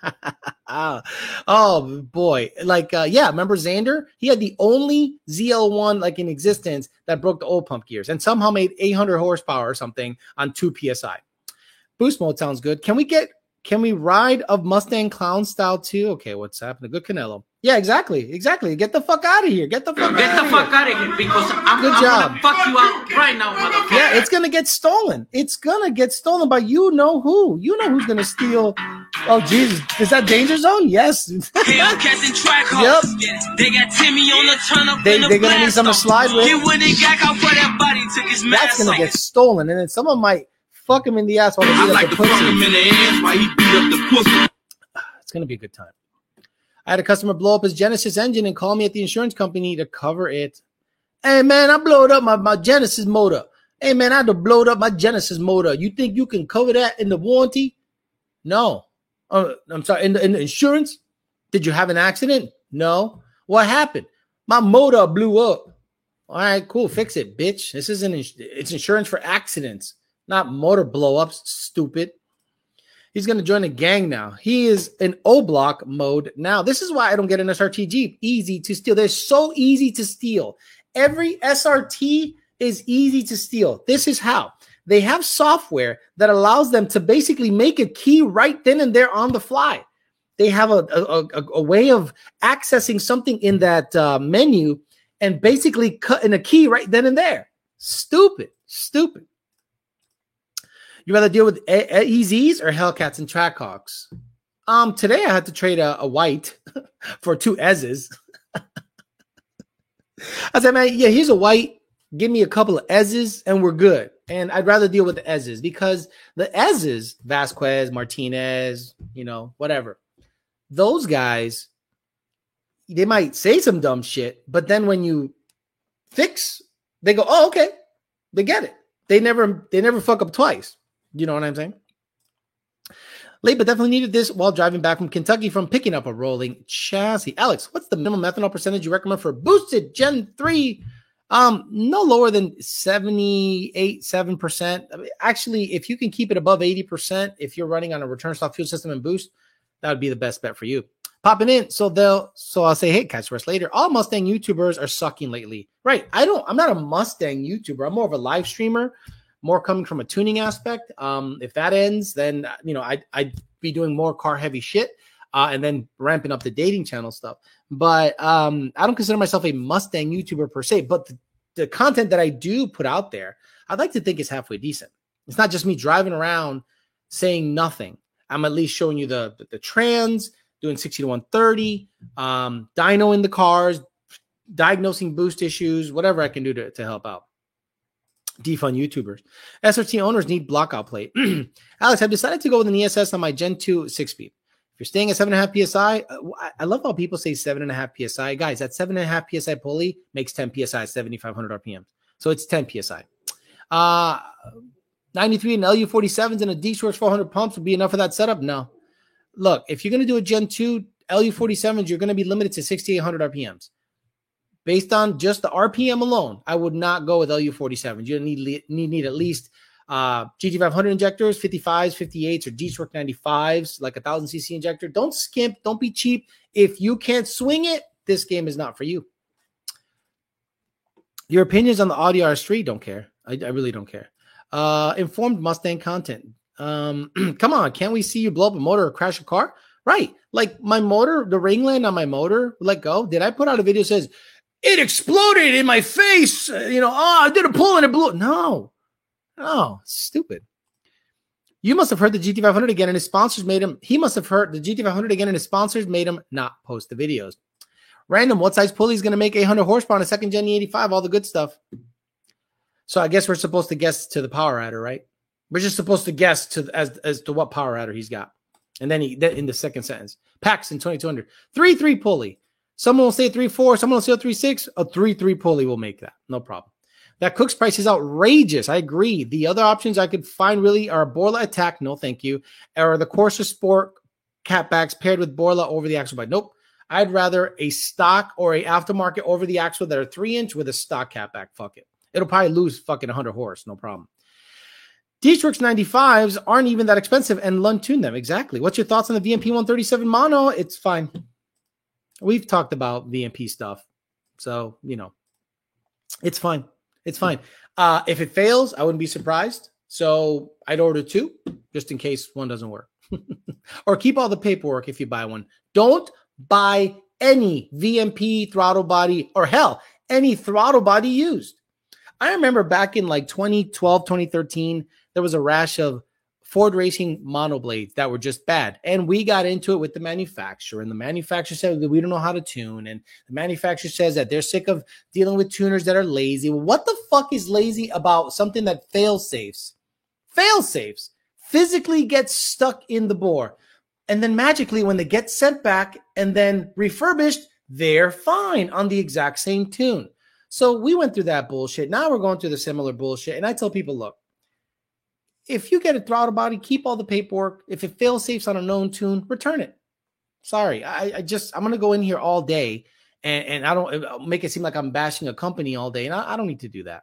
Oh, boy. Like, uh, yeah, remember Xander? He had the only Z L one like in existence that broke the oil pump gears and somehow made eight hundred horsepower or something on two P S I. Boost mode sounds good. Can we get, can we ride of Mustang clown style too? Okay, what's happening? Good Canelo. Yeah, exactly. Exactly. Get the fuck out of here. Get the fuck Get out the of fuck here. out of here because I'm, Good I'm job. gonna fuck you out right now, motherfucker. Yeah, it's gonna get stolen. It's gonna get stolen by you know who. You know who's gonna steal. Oh Jesus, is that Danger Zone? Yes. Hellcats and track Yep. They got Timmy on the turn up. They, in the they're gonna need something to slide with. Get when they got out for that body, took his mask That's gonna off. get stolen, and then someone might fuck him in the ass while they I beat like up to the fuck him pussy. in the ass while he beat up the pussy. It's gonna be a good time. I had a customer blow up his Genesis engine and call me at the insurance company to cover it. Hey man, I blowed up my, my Genesis motor. Hey man, I had to blow up my Genesis motor. You think you can cover that in the warranty? No. Uh, I'm sorry, in the, in the insurance? Did you have an accident? No. What happened? My motor blew up. All right, cool. Fix it, bitch. This isn't ins- it's insurance for accidents, not motor blow-ups, stupid. He's going to join a gang now. He is in O-block mode now. This is why I don't get an S R T Jeep. Easy to steal. They're so easy to steal. Every S R T is easy to steal. This is how. They have software that allows them to basically make a key right then and there on the fly. They have a, a, a, a way of accessing something in that uh, menu and basically cutting a key right then and there. Stupid. Stupid. You rather deal with E Zs or Hellcats and Trackhawks? Um, today I had to trade a, a white for two S's. I said, man, yeah, here's a white. Give me a couple of S's and we're good. And I'd rather deal with the S's because the S's, Vasquez, Martinez, you know, whatever. Those guys, they might say some dumb shit, but then when you fix, they go, oh, okay. They get it. They never, they never fuck up twice. You know what I'm saying? Late, but definitely needed this while driving back from Kentucky from picking up a rolling chassis. Alex, what's the minimum ethanol percentage you recommend for a boosted Gen three? Um, no lower than seventy-eight, seven percent. I mean, actually, if you can keep it above eighty percent, if you're running on a return stock fuel system and boost, that would be the best bet for you. Popping in, so they'll, so I'll say, hey, catch us later. All Mustang YouTubers are sucking lately. Right. I don't, I'm not a Mustang YouTuber. I'm more of a live streamer. More coming from a tuning aspect. Um, if that ends, then, you know, I'd, I'd be doing more car heavy shit. uh, and then ramping up the dating channel stuff. But um, I don't consider myself a Mustang YouTuber per se, but the, the content that I do put out there, I'd like to think is halfway decent. It's not just me driving around saying nothing. I'm at least showing you the, the, the trans, doing sixty to one thirty, um, dyno in the cars, diagnosing boost issues, whatever I can do to, to help out. Defund YouTubers. S R T owners need blockout plate. Alex, I've decided to go with an E S S on my Gen two six-speed. If you're staying at seven point five P S I, I love how people say seven point five P S I. Guys, that seven point five P S I pulley makes ten P S I at seventy-five hundred R P M. So it's ten P S I. Uh, ninety-three and L U forty-sevens and a D-Source four hundred pumps would be enough for that setup? No. Look, if you're going to do a Gen two L U forty-sevens, you're going to be limited to sixty-eight hundred R P Ms. Based on just the R P M alone, I would not go with L U forty-sevens. You need, need, need at least uh, G T five hundred injectors, fifty-fives, fifty-eights, or D-Stroke ninety-fives, like a one thousand C C injector. Don't skimp. Don't be cheap. If you can't swing it, this game is not for you. Your opinions on the Audi R S three, don't care. I, I really don't care. Uh, informed Mustang content. Um, come on, can't we see you blow up a motor or crash a car? Right. Like my motor, the ringland on my motor, let go. Did I put out a video that says, it exploded in my face? Uh, you know, oh, I did a pull and it blew. No, no, stupid. You must have heard the G T five hundred again and his sponsors made him. He must have heard the G T five hundred again and his sponsors made him not post the videos. Random, what size pulley is going to make eight hundred horsepower on a second gen E eighty-five? All the good stuff. So I guess we're supposed to guess to the power adder, right? We're just supposed to guess to as, as to what power adder he's got. And then he then in the second sentence, Paxton twenty-two hundred, three three pulley. Someone will say three four, someone will say three six. A three three pulley will make that. No problem. That Cook's price is outrageous. I agree. The other options I could find really are Borla Attack, no thank you, or the Corsa Sport catbacks paired with Borla over the axle bike. Nope. I'd rather a stock or a aftermarket over the axle that are three inch with a stock catback. Fuck it. It'll probably lose fucking one hundred horse. No problem. D-Strix ninety-fives aren't even that expensive and Lund tune them. Exactly. What's your thoughts on the V M P one thirty-seven mono? It's fine. We've talked about V M P stuff. So, you know, it's fine. It's fine. Uh, if it fails, I wouldn't be surprised. So I'd order two just in case one doesn't work. Or keep all the paperwork if you buy one. Don't buy any V M P throttle body or hell, any throttle body used. I remember back in like twenty twelve, twenty thirteen, there was a rash of Ford Racing monoblades that were just bad. And we got into it with the manufacturer. And the manufacturer said that we don't know how to tune. And the manufacturer says that they're sick of dealing with tuners that are lazy. Well, what the fuck is lazy about something that fail safes? Fail safes physically get stuck in the bore. And then magically, when they get sent back and then refurbished, they're fine on the exact same tune. So we went through that bullshit. Now we're going through the similar bullshit. And I tell people, look, if you get a throttle body, keep all the paperwork. If it fail safes on a known tune, return it. Sorry. I, I just, I'm going to go in here all day and, and I don't make it seem like I'm bashing a company all day. And I, I don't need to do that.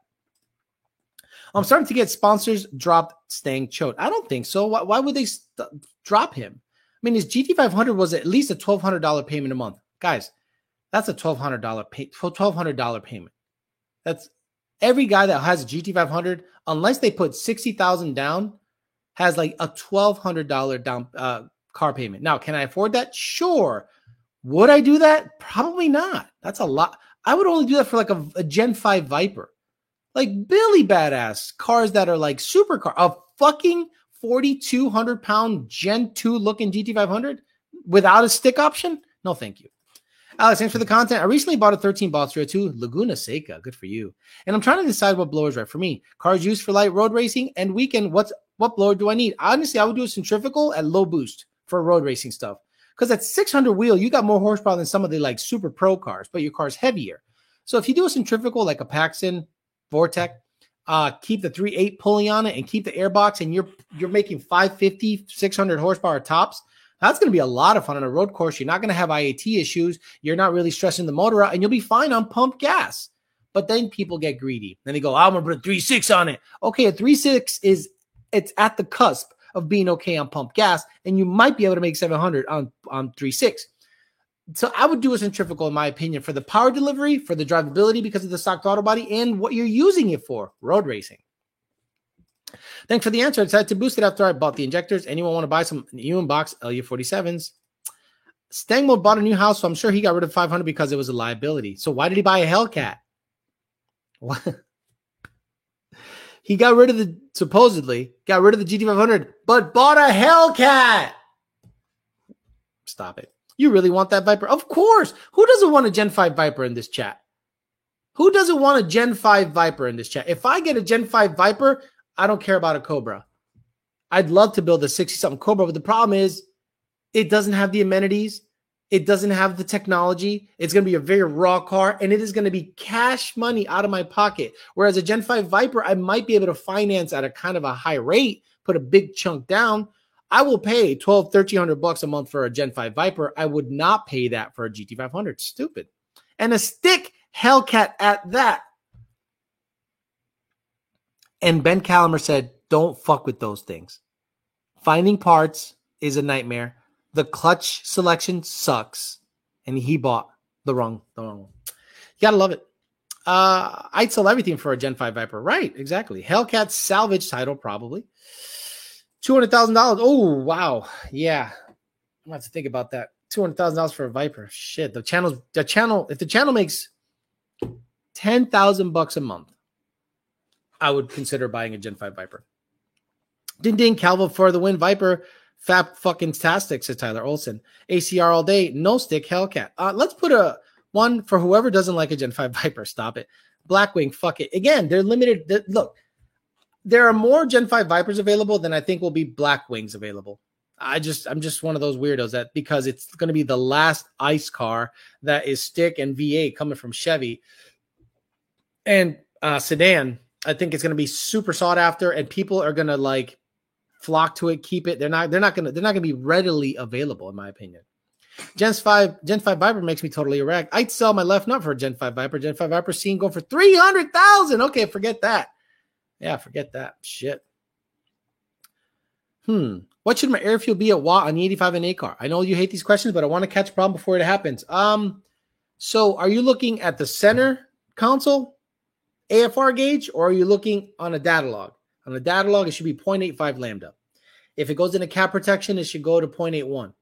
I'm starting to get sponsors dropped Stang Choate. I don't think so. Why, why would they st- drop him? I mean, his G T five hundred was at least a twelve hundred dollars payment a month. Guys, that's a twelve hundred dollars pay, twelve hundred dollars payment. That's every guy that has a G T five hundred, unless they put sixty thousand dollars down, has like a twelve hundred dollars down uh, car payment. Now, can I afford that? Sure. Would I do that? Probably not. That's a lot. I would only do that for like a, a Gen five Viper. Like Billy Badass cars that are like supercar. A fucking forty-two hundred pound Gen two looking G T five hundred without a stick option? No, thank you. Alex, thanks for the content. I recently bought a thirteen Ball two Laguna Seca. Good for you. And I'm trying to decide what blower is right for me. Cars used for light road racing and weekend. What's what blower do I need? Honestly, I would do a centrifugal at low boost for road racing stuff. Because at six hundred wheel, you got more horsepower than some of the like super pro cars, but your car's heavier. So if you do a centrifugal like a Paxton, Vortec, uh, keep the three eight pulley on it and keep the airbox, and you're you're making five fifty, six hundred horsepower tops. That's going to be a lot of fun on a road course. You're not going to have I A T issues. You're not really stressing the motor out, and you'll be fine on pump gas. But then people get greedy. Then they go, I'm going to put a three six on it. Okay, a three six is it's at the cusp of being okay on pump gas, and you might be able to make seven hundred on, on three six. So I would do a centrifugal, in my opinion, for the power delivery, for the drivability because of the stock throttle body, and what you're using it for, road racing. Thanks for the answer. I decided to boost it after I bought the injectors. Anyone want to buy some new in box L U forty-sevens? Stangmo bought a new house, so I'm sure he got rid of five hundred because it was a liability. So why did he buy a Hellcat? What? He got rid of the, supposedly, got rid of the G T five hundred, but bought a Hellcat. Stop it. You really want that Viper? Of course. Who doesn't want a Gen five Viper in this chat? Who doesn't want a Gen five Viper in this chat? If I get a Gen five Viper, I don't care about a Cobra. I'd love to build a sixty-something Cobra, but the problem is it doesn't have the amenities. It doesn't have the technology. It's going to be a very raw car, and it is going to be cash money out of my pocket. Whereas a Gen five Viper, I might be able to finance at a kind of a high rate, put a big chunk down. I will pay twelve, thirteen hundred bucks a month for a Gen five Viper. I would not pay that for a G T five hundred. Stupid. And a stick Hellcat at that. And Ben Calamer said, don't fuck with those things. Finding parts is a nightmare. The clutch selection sucks. And he bought the wrong, the wrong one. You gotta love it. Uh, I'd sell everything for a Gen five Viper. Right, exactly. Hellcat salvage title, probably. two hundred thousand dollars. Oh, wow. Yeah. I'm going to have to think about that. two hundred thousand dollars for a Viper. Shit. The channel's, the channel, if the channel makes ten thousand bucks a month, I would consider buying a Gen five Viper. Ding ding, Calvo for the win. Viper, fab fucking tastic, says Tyler Olson. A C R all day, no stick, Hellcat. Uh, let's put a one for whoever doesn't like a Gen five Viper. Stop it. Blackwing, fuck it. Again, they're limited. They're, look, there are more Gen five Vipers available than I think will be Blackwings available. I just, I'm just one of those weirdos that because it's going to be the last ICE car that is stick and V eight coming from Chevy and uh, sedan. I think it's going to be super sought after, and people are going to like flock to it, keep it. They're not, they're not going to, they're not going to be readily available, in my opinion. Gen five, Gen five Viper makes me totally erect. I'd sell my left nut for a Gen five Viper. Gen five Viper seen going for three hundred thousand. Okay, forget that. Yeah, forget that shit. Hmm. What should my air fuel be at watt on the eighty-five and A car? I know you hate these questions, but I want to catch a problem before it happens. Um, so are you looking at the center console A F R gauge, or are you looking on a data log? On the data log, it should be zero point eight five lambda. If it goes into cap protection, it should go to zero point eight one.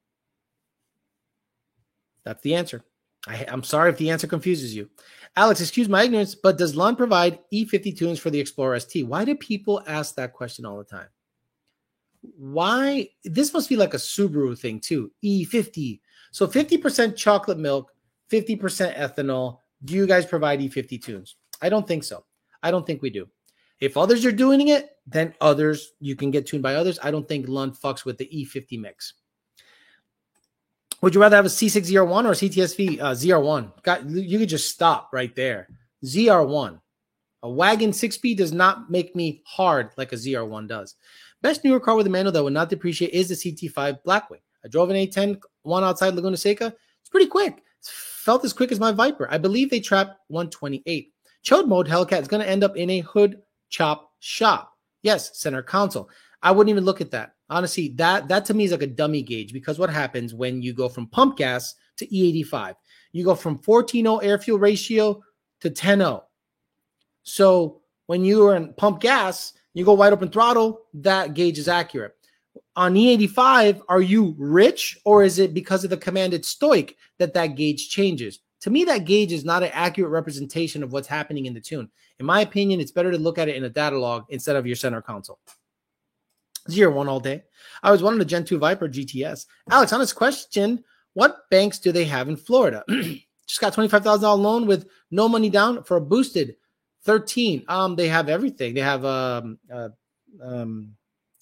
That's the answer. I, I'm sorry if the answer confuses you. Alex, excuse my ignorance, but does Lund provide E fifty tunes for the Explorer S T? Why do people ask that question all the time? Why? This must be like a Subaru thing too. E fifty. So fifty percent chocolate milk, fifty percent ethanol. Do you guys provide E fifty tunes? I don't think so. I don't think we do. If others are doing it, then others, you can get tuned by others. I don't think Lund fucks with the E fifty mix. Would you rather have a C six Z R one or a C T S V uh, Z R one? Got, you could just stop right there. Z R one. A wagon six-speed does not make me hard like a Z R one does. Best newer car with a manual that would not depreciate is the C T five Blackwing. I drove an A ten one outside Laguna Seca. It's pretty quick. It felt as quick as my Viper. I believe they trap one twenty-eight. Chode mode Hellcat is going to end up in a hood chop shop. Yes, center console. I wouldn't even look at that. Honestly, that, that to me is like a dummy gauge, because what happens when you go from pump gas to E eighty-five? You go from fourteen oh air fuel ratio to ten oh. So when you are in pump gas, you go wide open throttle, that gauge is accurate. On E eighty-five, are you rich, or is it because of the commanded stoic that that gauge changes? To me, that gauge is not an accurate representation of what's happening in the tune. In my opinion, it's better to look at it in a data log instead of your center console. Zero one all day. I was wanting a Gen two Viper G T S. Alex, on this question, what banks do they have in Florida? Just got twenty-five thousand dollars loan with no money down for a boosted thirteen. Um, they have everything. They have um, uh, um,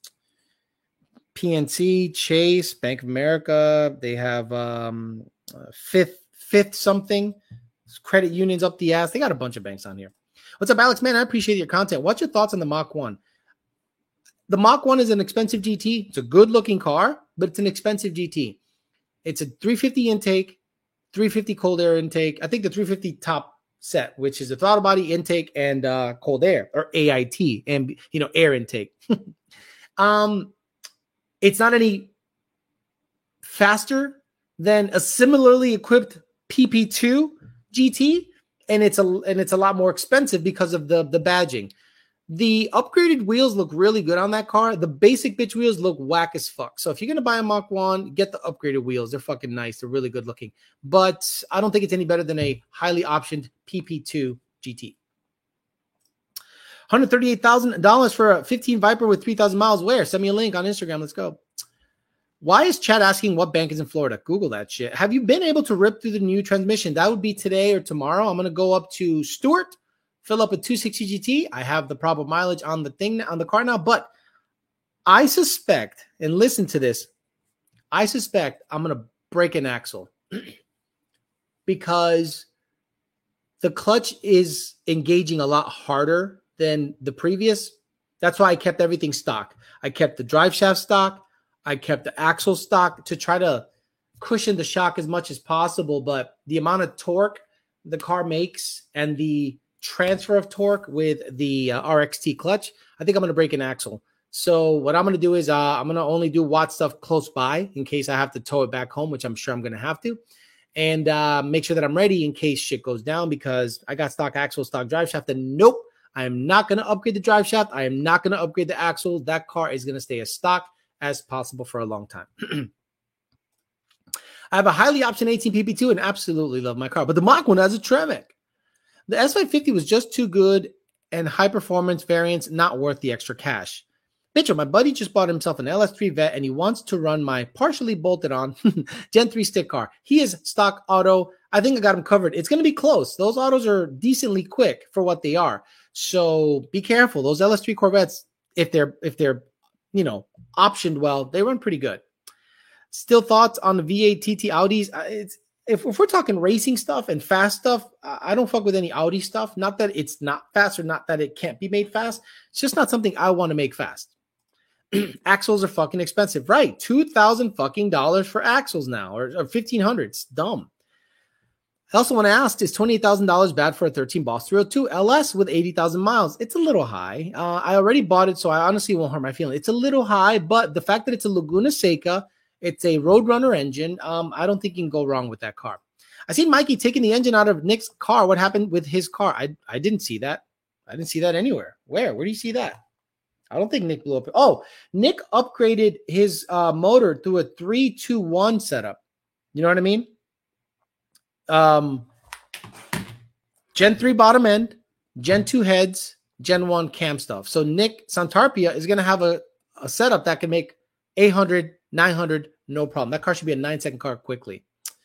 P N C, Chase, Bank of America. They have um, uh, Fifth, Fifth something. Credit unions up the ass. They got a bunch of banks on here. What's up, Alex? Man, I appreciate your content. What's your thoughts on the Mach one? The Mach one is an expensive G T. It's a good-looking car, but it's an expensive G T. It's a three fifty intake, three fifty cold air intake. I think the three fifty top set, which is a throttle body intake and uh, cold air, or A I T, and you know, air intake. um, it's not any faster than a similarly equipped P P two G T, and it's a and it's a lot more expensive because of the the badging. The upgraded wheels look really good on that car. The basic bitch wheels look whack as fuck. So if you're going to buy a Mach one, get the upgraded wheels. They're fucking nice. They're really good looking. But I don't think it's any better than a highly optioned P P two G T. one hundred thirty-eight thousand dollars for a fifteen Viper with three thousand miles. Where? Send me a link on Instagram. Let's go. Why is Chad asking what bank is in Florida? Google that shit. Have you been able to rip through the new transmission? That would be today or tomorrow. I'm going to go up to Stewart, fill up a two sixty G T. I have the proper mileage on the thing on the car now, but I suspect, and listen to this, I suspect I'm going to break an axle because the clutch is engaging a lot harder than the previous. That's why I kept everything stock. I kept the drive shaft stock. I kept the axle stock to try to cushion the shock as much as possible. But the amount of torque the car makes and the transfer of torque with the uh, R X T clutch, I think I'm going to break an axle. So what I'm going to do is uh, I'm going to only do watt stuff close by in case I have to tow it back home, which I'm sure I'm going to have to. And uh, make sure that I'm ready in case shit goes down because I got stock axle, stock drive shaft. And nope, I am not going to upgrade the drive shaft. I am not going to upgrade the axle. That car is going to stay as stock as possible for a long time. I have a highly optioned eighteen P P two and absolutely love my car, but the Mach one has a Tremec. The S five fifty was just too good and high performance variants not worth the extra cash. Bitcher, my buddy just bought himself an L S three Vet and he wants to run my partially bolted on Gen three stick car. He is stock auto. I think I got him covered. It's going to be close. Those autos are decently quick for what they are. So be careful. Those L S three Corvettes, if they're, if they're, you know, optioned well, they run pretty good. Still thoughts on the V eight T T Audis? It's, if, if we're talking racing stuff and fast stuff, I don't fuck with any Audi stuff. Not that it's not fast or not that it can't be made fast. It's just not something I want to make fast. Axles are fucking expensive, right? Two thousand fucking dollars for axles now, or, or fifteen hundred. It's dumb. I also want to ask: is twenty eight thousand dollars bad for a thirteen Boss three oh two L S with eighty thousand miles? It's a little high. Uh, I already bought it, so I honestly won't hurt my feelings. It's a little high, but the fact that it's a Laguna Seca, it's a Roadrunner engine. Um, I don't think you can go wrong with that car. I seen Mikey taking the engine out of Nick's car. What happened with his car? I I didn't see that. I didn't see that anywhere. Where? Where do you see that? I don't think Nick blew up. Oh, Nick upgraded his uh, motor through a three two one setup. You know what I mean? Um, Gen three bottom end, Gen two heads, Gen one cam stuff. So Nick Santarpia is going to have a, a setup that can make eight hundred, nine hundred, no problem. That car should be a nine-second car quickly.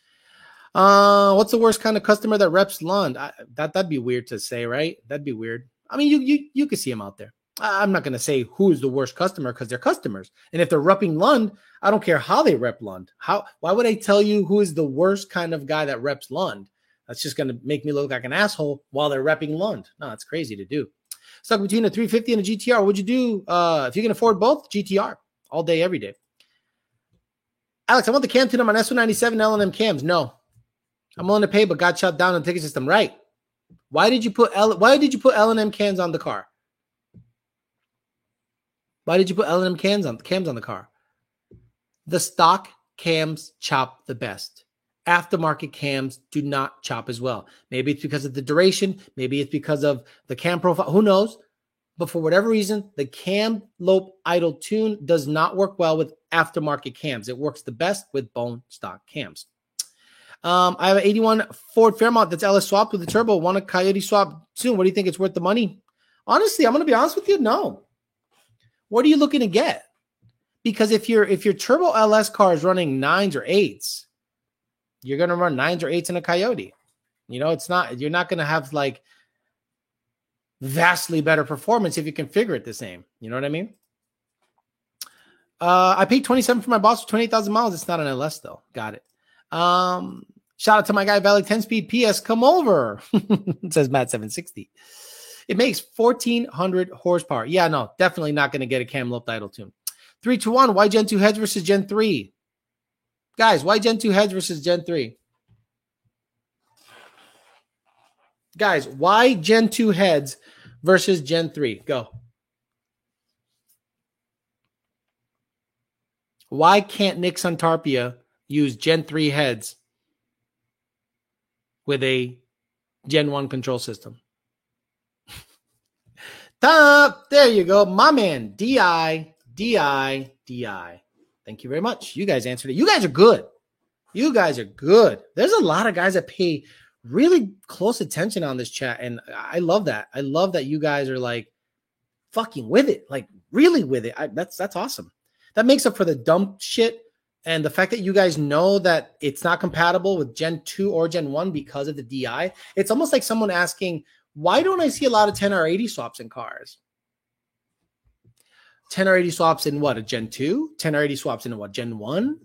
Uh, what's the worst kind of customer that reps Lund? I, that, that'd be weird to say, right? That'd be weird. I mean, you you you could see them out there. I'm not going to say who is the worst customer because they're customers. And if they're repping Lund, I don't care how they rep Lund. How? Why would I tell you who is the worst kind of guy that reps Lund? That's just going to make me look like an asshole while they're repping Lund. No, it's crazy to do. Stuck between a three fifty and a G T R. What'd you do? Uh, if you can afford both, G T R all day, every day. Alex, I want the cam tune on my S one ninety-seven L and M cams. No, I'm willing to pay, but got shut down on the ticket system. Right. Why did you put L? Why did you put L and M cams on the car? Why did you put L and M cams on cams on the car? The stock cams chop the best. Aftermarket cams do not chop as well. Maybe it's because of the duration. Maybe it's because of the cam profile. Who knows? But for whatever reason, the cam lobe idle tune does not work well with aftermarket cams. It works the best with bone stock cams. Um, I have an eighty-one Ford Fairmont that's L S swapped with a turbo. Want a Coyote swap soon? What do you think? It's worth the money? Honestly, I'm going to be honest with you. No. What are you looking to get? Because if your if your turbo L S car is running nines or eights, you're going to run nines or eights in a Coyote. You know, it's not, you're not going to have like vastly better performance if you configure it the same. You know what I mean? Uh, I paid twenty-seven for my Boss for twenty-eight thousand miles. It's not an L S though. Got it. Um, shout out to my guy, Valley ten speed P S. Come over. It says Matt seven sixty. It makes fourteen hundred horsepower. Yeah, no, definitely not going to get a cam lobe idle tune. three two one, why Gen two heads versus Gen three? Guys, why Gen two heads versus Gen three? Guys, why Gen two heads versus Gen three? Go. Why can't Nick Santarpia use Gen three heads with a Gen one control system? Top. There you go. My man. D I, D I, D I. Thank you very much. You guys answered it. You guys are good. You guys are good. There's a lot of guys that pay really close attention on this chat. And I love that. I love that you guys are like fucking with it. Like really with it. I, that's, that's awesome. That makes up for the dumb shit. And the fact that you guys know that it's not compatible with Gen two or Gen one because of the D I. It's almost like someone asking, why don't I see a lot of ten R eighty swaps in cars? ten R eighty swaps in what? A Gen two? ten R eighty swaps in what? Gen one?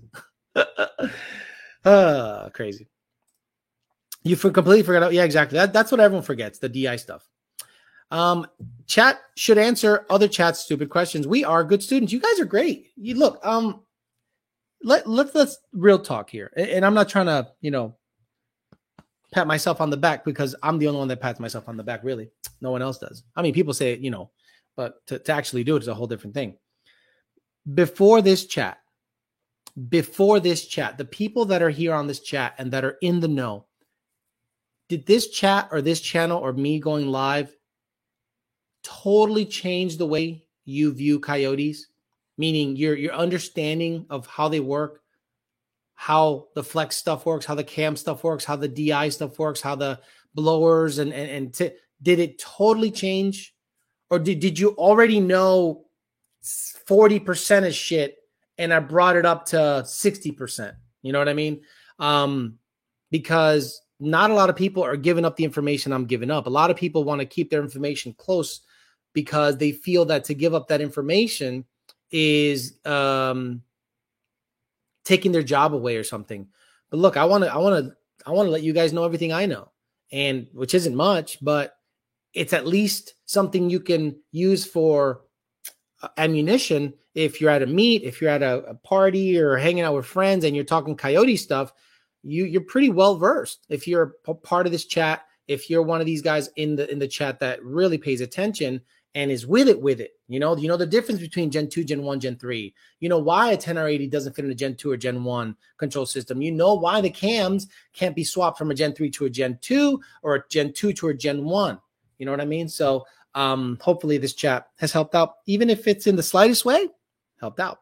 uh, crazy. You for completely forgot. Yeah, exactly. That, that's what everyone forgets, the D I stuff. Um, chat should answer other chat's stupid questions. We are good students. You guys are great. You look, um, let, let's, let's real talk here. And I'm not trying to, you know, pat myself on the back because I'm the only one that pats myself on the back. Really. No one else does. I mean, people say it, you know, but to, to actually do it is a whole different thing. Before this chat, before this chat, the people that are here on this chat and that are in the know, did this chat or this channel or me going live totally change the way you view coyotes? Meaning your, your understanding of how they work, how the flex stuff works, how the cam stuff works, how the D I stuff works, how the blowers and, and, and t- did it totally change? Or did, did you already know forty percent of shit and I brought it up to sixty percent? You know what I mean? Um, because not a lot of people are giving up the information I'm giving up. A lot of people want to keep their information close because they feel that to give up that information is um, taking their job away or something. But look, I want to, I want to, I want to let you guys know everything I know, and which isn't much, but it's at least something you can use for ammunition. If you're at a meet, if you're at a, a party or hanging out with friends and you're talking coyote stuff, you you're pretty well versed. If you're a part of this chat, if you're one of these guys in the in the chat that really pays attention and is with it with it, you know, you know the difference between Gen two, Gen one, Gen three. You know why a ten R eighty doesn't fit in a Gen two or Gen one control system. You know why the cams can't be swapped from a Gen three to a Gen two or a Gen two to a Gen one. You know what I mean? So um, hopefully this chat has helped out, even if it's in the slightest way, helped out.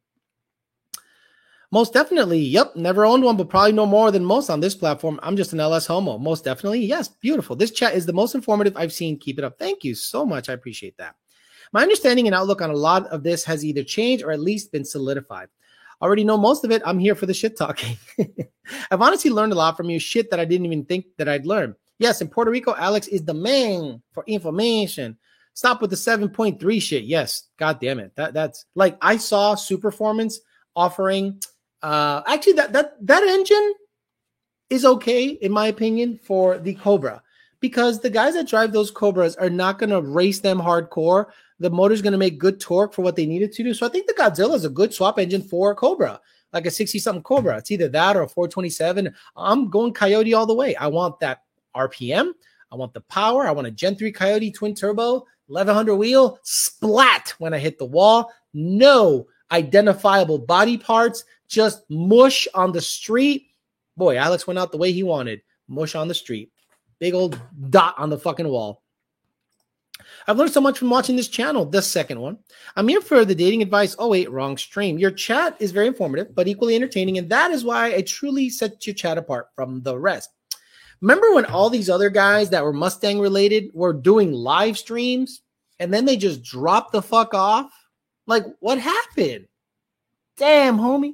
Most definitely. Yep. Never owned one, but probably no more than most on this platform. I'm just an L S homo. Most definitely. Yes. Beautiful. This chat is the most informative I've seen. Keep it up. Thank you so much. I appreciate that. My understanding and outlook on a lot of this has either changed or at least been solidified. I already know most of it. I'm here for the shit talking. I've honestly learned a lot from you. Shit that I didn't even think that I'd learn. Yes. In Puerto Rico, Alex is the man for information. Stop with the seven point three shit. Yes. God damn it. That that's like, I saw Superformance offering, Uh, actually, that that that engine is okay, in my opinion, for the Cobra, because the guys that drive those Cobras are not going to race them hardcore. The motor's going to make good torque for what they need it to do. So I think the Godzilla is a good swap engine for Cobra, like a sixty-something Cobra. It's either that or a four twenty-seven. I'm going Coyote all the way. I want that R P M. I want the power. I want a Gen three Coyote twin turbo, eleven hundred wheel, splat when I hit the wall. No identifiable body parts. Just mush on the street. Boy, Alex went out the way he wanted. Mush on the street. Big old dot on the fucking wall. I've learned so much from watching this channel, the second one. I'm here for the dating advice. Oh, wait, wrong stream. Your chat is very informative, but equally entertaining, and that is why I truly set your chat apart from the rest. Remember when all these other guys that were Mustang related were doing live streams, and then they just dropped the fuck off? Like, what happened? Damn, homie.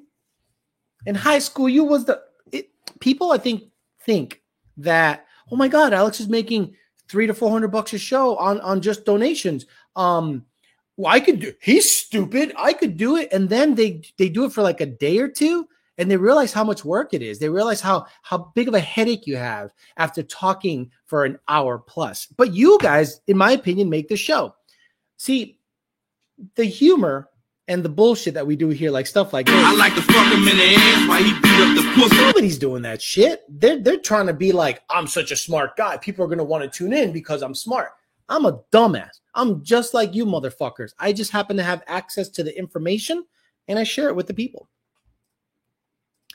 In high school, you was the it, people. I think think that, oh my God, Alex is making three to four hundred bucks a show on on just donations. Um, well, I could do. He's stupid. I could do it, and then they they do it for like a day or two, and they realize how much work it is. They realize how how big of a headache you have after talking for an hour plus. But you guys, in my opinion, make the show. See, the humor and the bullshit that we do here, like stuff like this. I like to fuck him in the ass while he beat up the pussy. Nobody's doing that shit. They're, they're trying to be like, I'm such a smart guy. People are going to want to tune in because I'm smart. I'm a dumbass. I'm just like you motherfuckers. I just happen to have access to the information and I share it with the people.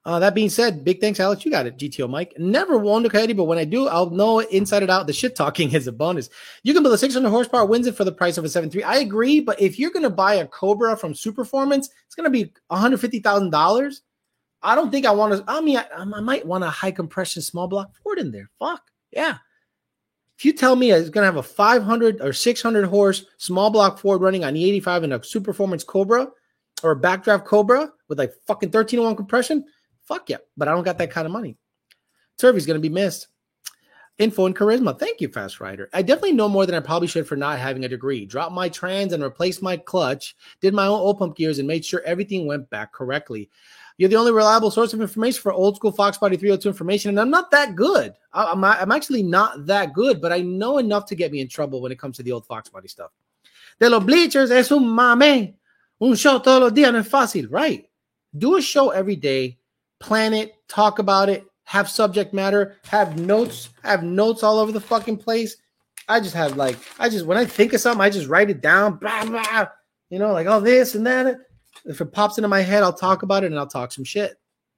Uh, that being said, big thanks, Alex. You got it, G T O Mike. Never won the Coyote, but when I do, I'll know it inside and out. The shit talking is a bonus. You can build a six hundred horsepower, wins it for the price of a seven three. I agree, but if you're going to buy a Cobra from Superformance, it's going to be one hundred fifty thousand dollars. I don't think I want to. I mean, I, I might want a high compression small block Ford in there. Fuck, yeah. If you tell me it's going to have a five hundred or six hundred horse small block Ford running on E eighty-five and a Superformance Cobra or a backdraft Cobra with like fucking thirteen oh one compression, fuck yeah, but I don't got that kind of money. Turvey's going to be missed. Info and charisma. Thank you, Fast Rider. I definitely know more than I probably should for not having a degree. Dropped my trans and replaced my clutch, did my own oil pump gears, and made sure everything went back correctly. You're the only reliable source of information for old school Fox Body three oh two information, and I'm not that good. I, I'm, I'm actually not that good, but I know enough to get me in trouble when it comes to the old Fox Body stuff. De los bleachers es un mame. Un show todos los días no es fácil. Right. Do a show every day. Plan it. Talk about it. Have subject matter. Have notes. Have notes all over the fucking place. I just have like, I just, when I think of something, I just write it down. Blah, blah. You know, like, oh, this and that. If it pops into my head, I'll talk about it and I'll talk some shit.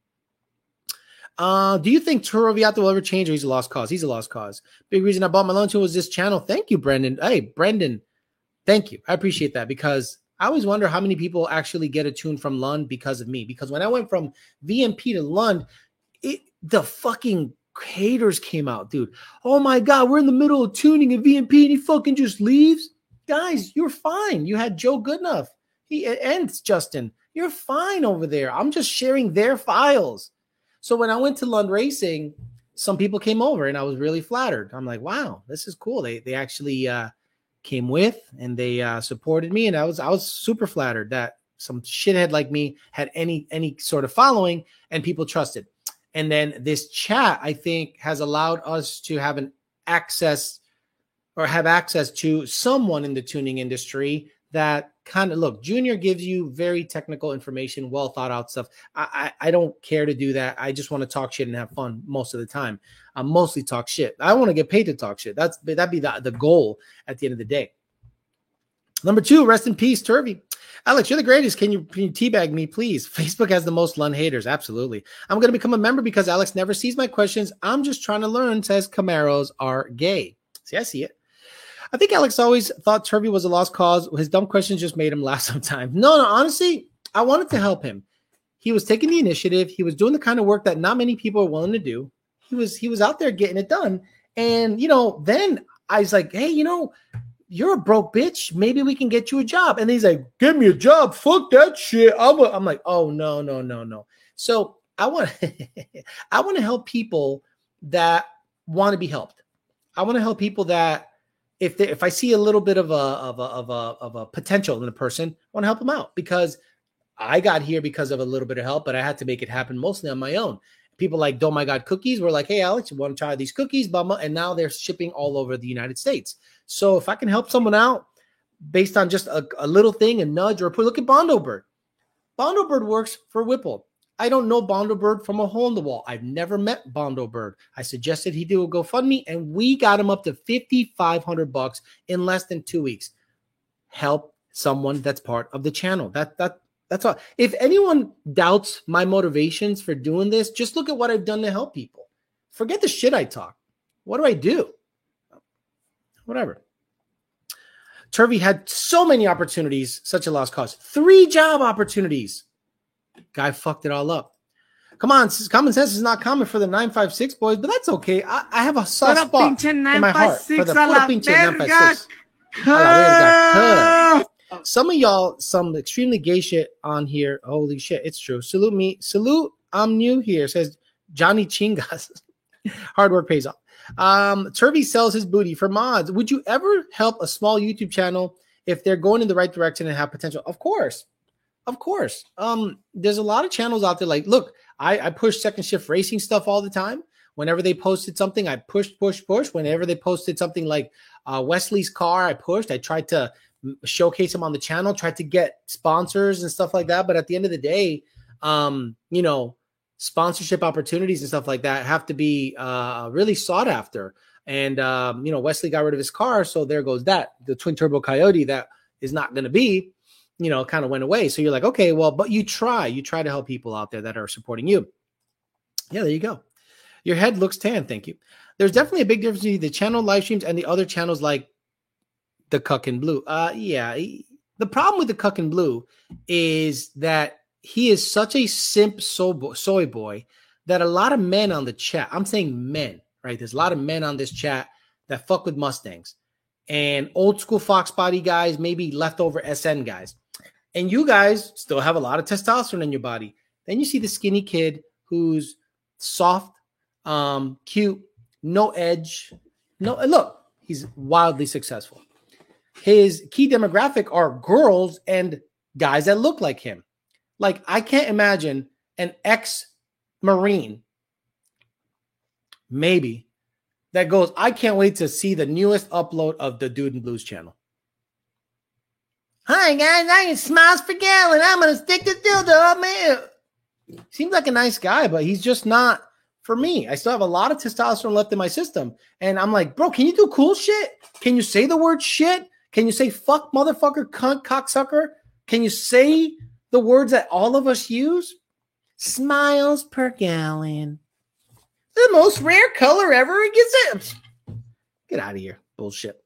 Uh, do you think Turo Viato will ever change or he's a lost cause? He's a lost cause. Big reason I bought my loan to was this channel. Thank you, Brendan. Hey, Brendan. Thank you. I appreciate that because I always wonder how many people actually get a tune from Lund because of me. Because when I went from V M P to Lund, it, the fucking haters came out, dude. Oh my God, we're in the middle of tuning at V M P and he fucking just leaves. Guys, you're fine. You had Joe Goodenough. He ends Justin. You're fine over there. I'm just sharing their files. So when I went to Lund Racing, some people came over and I was really flattered. I'm like, wow, this is cool. They they actually uh, came with and they uh, supported me, and I was I was super flattered that some shithead like me had any any sort of following and people trusted. And then this chat, I think, has allowed us to have an access or have access to someone in the tuning industry that kind of look. Junior gives you very technical information, well thought out stuff. I, I I don't care to do that. I just want to talk shit and have fun most of the time. I mostly talk shit. I want to get paid to talk shit. That's that'd be the, the goal at the end of the day. Number two, rest in peace, Turvey. Alex, you're the greatest. Can you, can you teabag me, please? Facebook has the most Lund haters. Absolutely. I'm going to become a member because Alex never sees my questions. I'm just trying to learn, says Camaros are gay. See, I see it. I think Alex always thought Turvey was a lost cause. His dumb questions just made him laugh sometimes. No, no, honestly, I wanted to help him. He was taking the initiative. He was doing the kind of work that not many people are willing to do. He was he was out there getting it done. And, you know, then I was like, hey, you know, you're a broke bitch. Maybe we can get you a job. And he's like, give me a job. Fuck that shit. I'm, a, I'm like, oh, no, no, no, no. So I want I want to help people that want to be helped. I want to help people that If they, if I see a little bit of a of a of a of a potential in a person, I want to help them out because I got here because of a little bit of help, but I had to make it happen mostly on my own. People like Oh My God Cookies were like, "Hey Alex, you want to try these cookies?" Bumma, and now they're shipping all over the United States. So if I can help someone out based on just a, a little thing, a nudge, or a put, look at Bondo Bird. Bondo Bird works for Whipple. I don't know Bondo Bird from a hole in the wall. I've never met Bondo Bird. I suggested he do a GoFundMe, and we got him up to fifty-five hundred bucks in less than two weeks. Help someone that's part of the channel. That that that's all. If anyone doubts my motivations for doing this, just look at what I've done to help people. Forget the shit I talk. What do I do? Whatever. Turvey had so many opportunities, such a lost cause. Three job opportunities. Guy fucked it all up. Come on, common sense is not common for the nine five six boys, but that's okay. I, I have a soft spot in my heart for the pura pinche nine five six. Some of y'all, some extremely gay shit on here. Holy shit, it's true. Salute me. Salute, I'm new here, says Johnny Chingas. Hard work pays off. Um, Turvey sells his booty for mods. Would you ever help a small YouTube channel if they're going in the right direction and have potential? Of course. Of course. Um, there's a lot of channels out there. Like, look, I, I push Second Shift Racing stuff all the time. Whenever they posted something, I pushed, push, push. Whenever they posted something like uh, Wesley's car, I pushed. I tried to showcase him on the channel, tried to get sponsors and stuff like that. But at the end of the day, um, you know, sponsorship opportunities and stuff like that have to be uh, really sought after. And, um, you know, Wesley got rid of his car. So there goes that. The twin turbo Coyote that is not going to be. You know, kind of went away. So you're like, okay, well, but you try, you try to help people out there that are supporting you. Yeah, there you go. Your head looks tan. Thank you. There's definitely a big difference between the channel live streams and the other channels like the Cuck and Blue. Uh, yeah. He, the problem with the Cuck and Blue is that he is such a simp soy boy, soy boy that a lot of men on the chat, I'm saying men, right? There's a lot of men on this chat that fuck with Mustangs and old school Fox body guys, maybe leftover S N guys. And you guys still have a lot of testosterone in your body. Then you see the skinny kid who's soft, um, cute, no edge. No, look, he's wildly successful. His key demographic are girls and guys that look like him. Like, I can't imagine an ex-Marine, maybe, that goes, I can't wait to see the newest upload of the Dude and Blues channel. Hi, guys. I can smiles per gallon. I'm going to stick the dildo up, man. Seems like a nice guy, but he's just not for me. I still have a lot of testosterone left in my system. And I'm like, bro, can you do cool shit? Can you say the word shit? Can you say fuck, motherfucker, cunt, cocksucker? Can you say the words that all of us use? Smiles per gallon. The most rare color ever exists. Get out of here. Bullshit.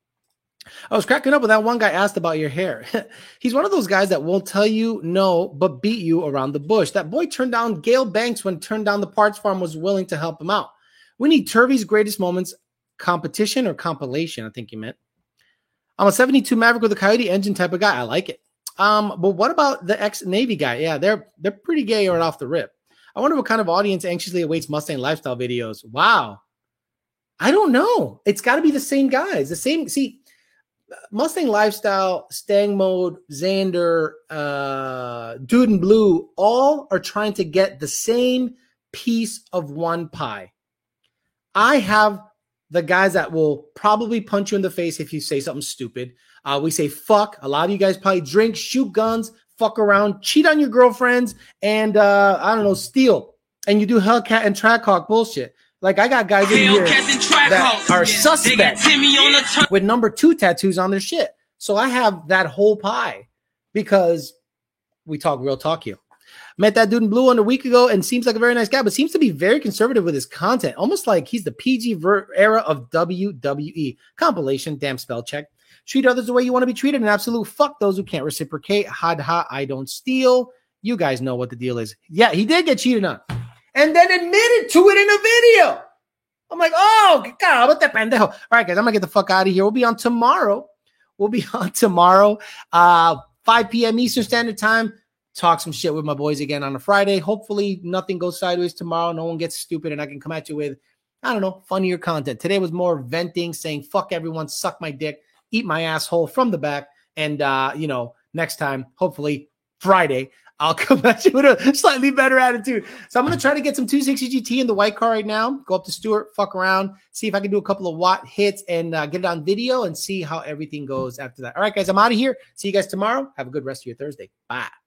I was cracking up when that one guy asked about your hair. He's one of those guys that won't tell you no, but beat you around the bush. That boy turned down Gail Banks when Turned Down the Parts Farm was willing to help him out. We need Turvey's Greatest Moments competition or compilation, I think you meant. I'm a seventy-two Maverick with a Coyote engine type of guy. I like it. Um, but what about the ex-Navy guy? Yeah, they're they're pretty gay right off the rip. I wonder what kind of audience anxiously awaits Mustang lifestyle videos. Wow. I don't know. It's got to be the same guys. The same. See, Mustang Lifestyle, Stang Mode, Xander, uh, Dude and Blue, all are trying to get the same piece of one pie. I have the guys that will probably punch you in the face if you say something stupid. Uh, we say fuck. A lot of you guys probably drink, shoot guns, fuck around, cheat on your girlfriends, and uh, I don't know, steal. And you do Hellcat and Trackhawk bullshit. Like, I got guys in here that are suspects with number two tattoos on their shit. So I have that whole pie because we talk real talk here. Met that Dude in Blue a week ago and seems like a very nice guy, but seems to be very conservative with his content. Almost like he's the P G ver- era of W W E. Compilation, damn spell check. Treat others the way you want to be treated and absolute fuck those who can't reciprocate. Ha ha, I don't steal. You guys know what the deal is. Yeah, he did get cheated on. And then admitted to it in a video. I'm like, oh, God, what the pendejo. All right, guys, I'm going to get the fuck out of here. We'll be on tomorrow. We'll be on tomorrow, uh, five p.m. Eastern Standard Time. Talk some shit with my boys again on a Friday. Hopefully nothing goes sideways tomorrow. No one gets stupid, and I can come at you with, I don't know, funnier content. Today was more venting, saying, fuck everyone, suck my dick, eat my asshole from the back. And, uh, you know, next time, hopefully Friday, I'll come at you with a slightly better attitude. So I'm going to try to get some two sixty G T in the white car right now. Go up to Stuart, fuck around, see if I can do a couple of watt hits and uh, get it on video and see how everything goes after that. All right, guys, I'm out of here. See you guys tomorrow. Have a good rest of your Thursday. Bye.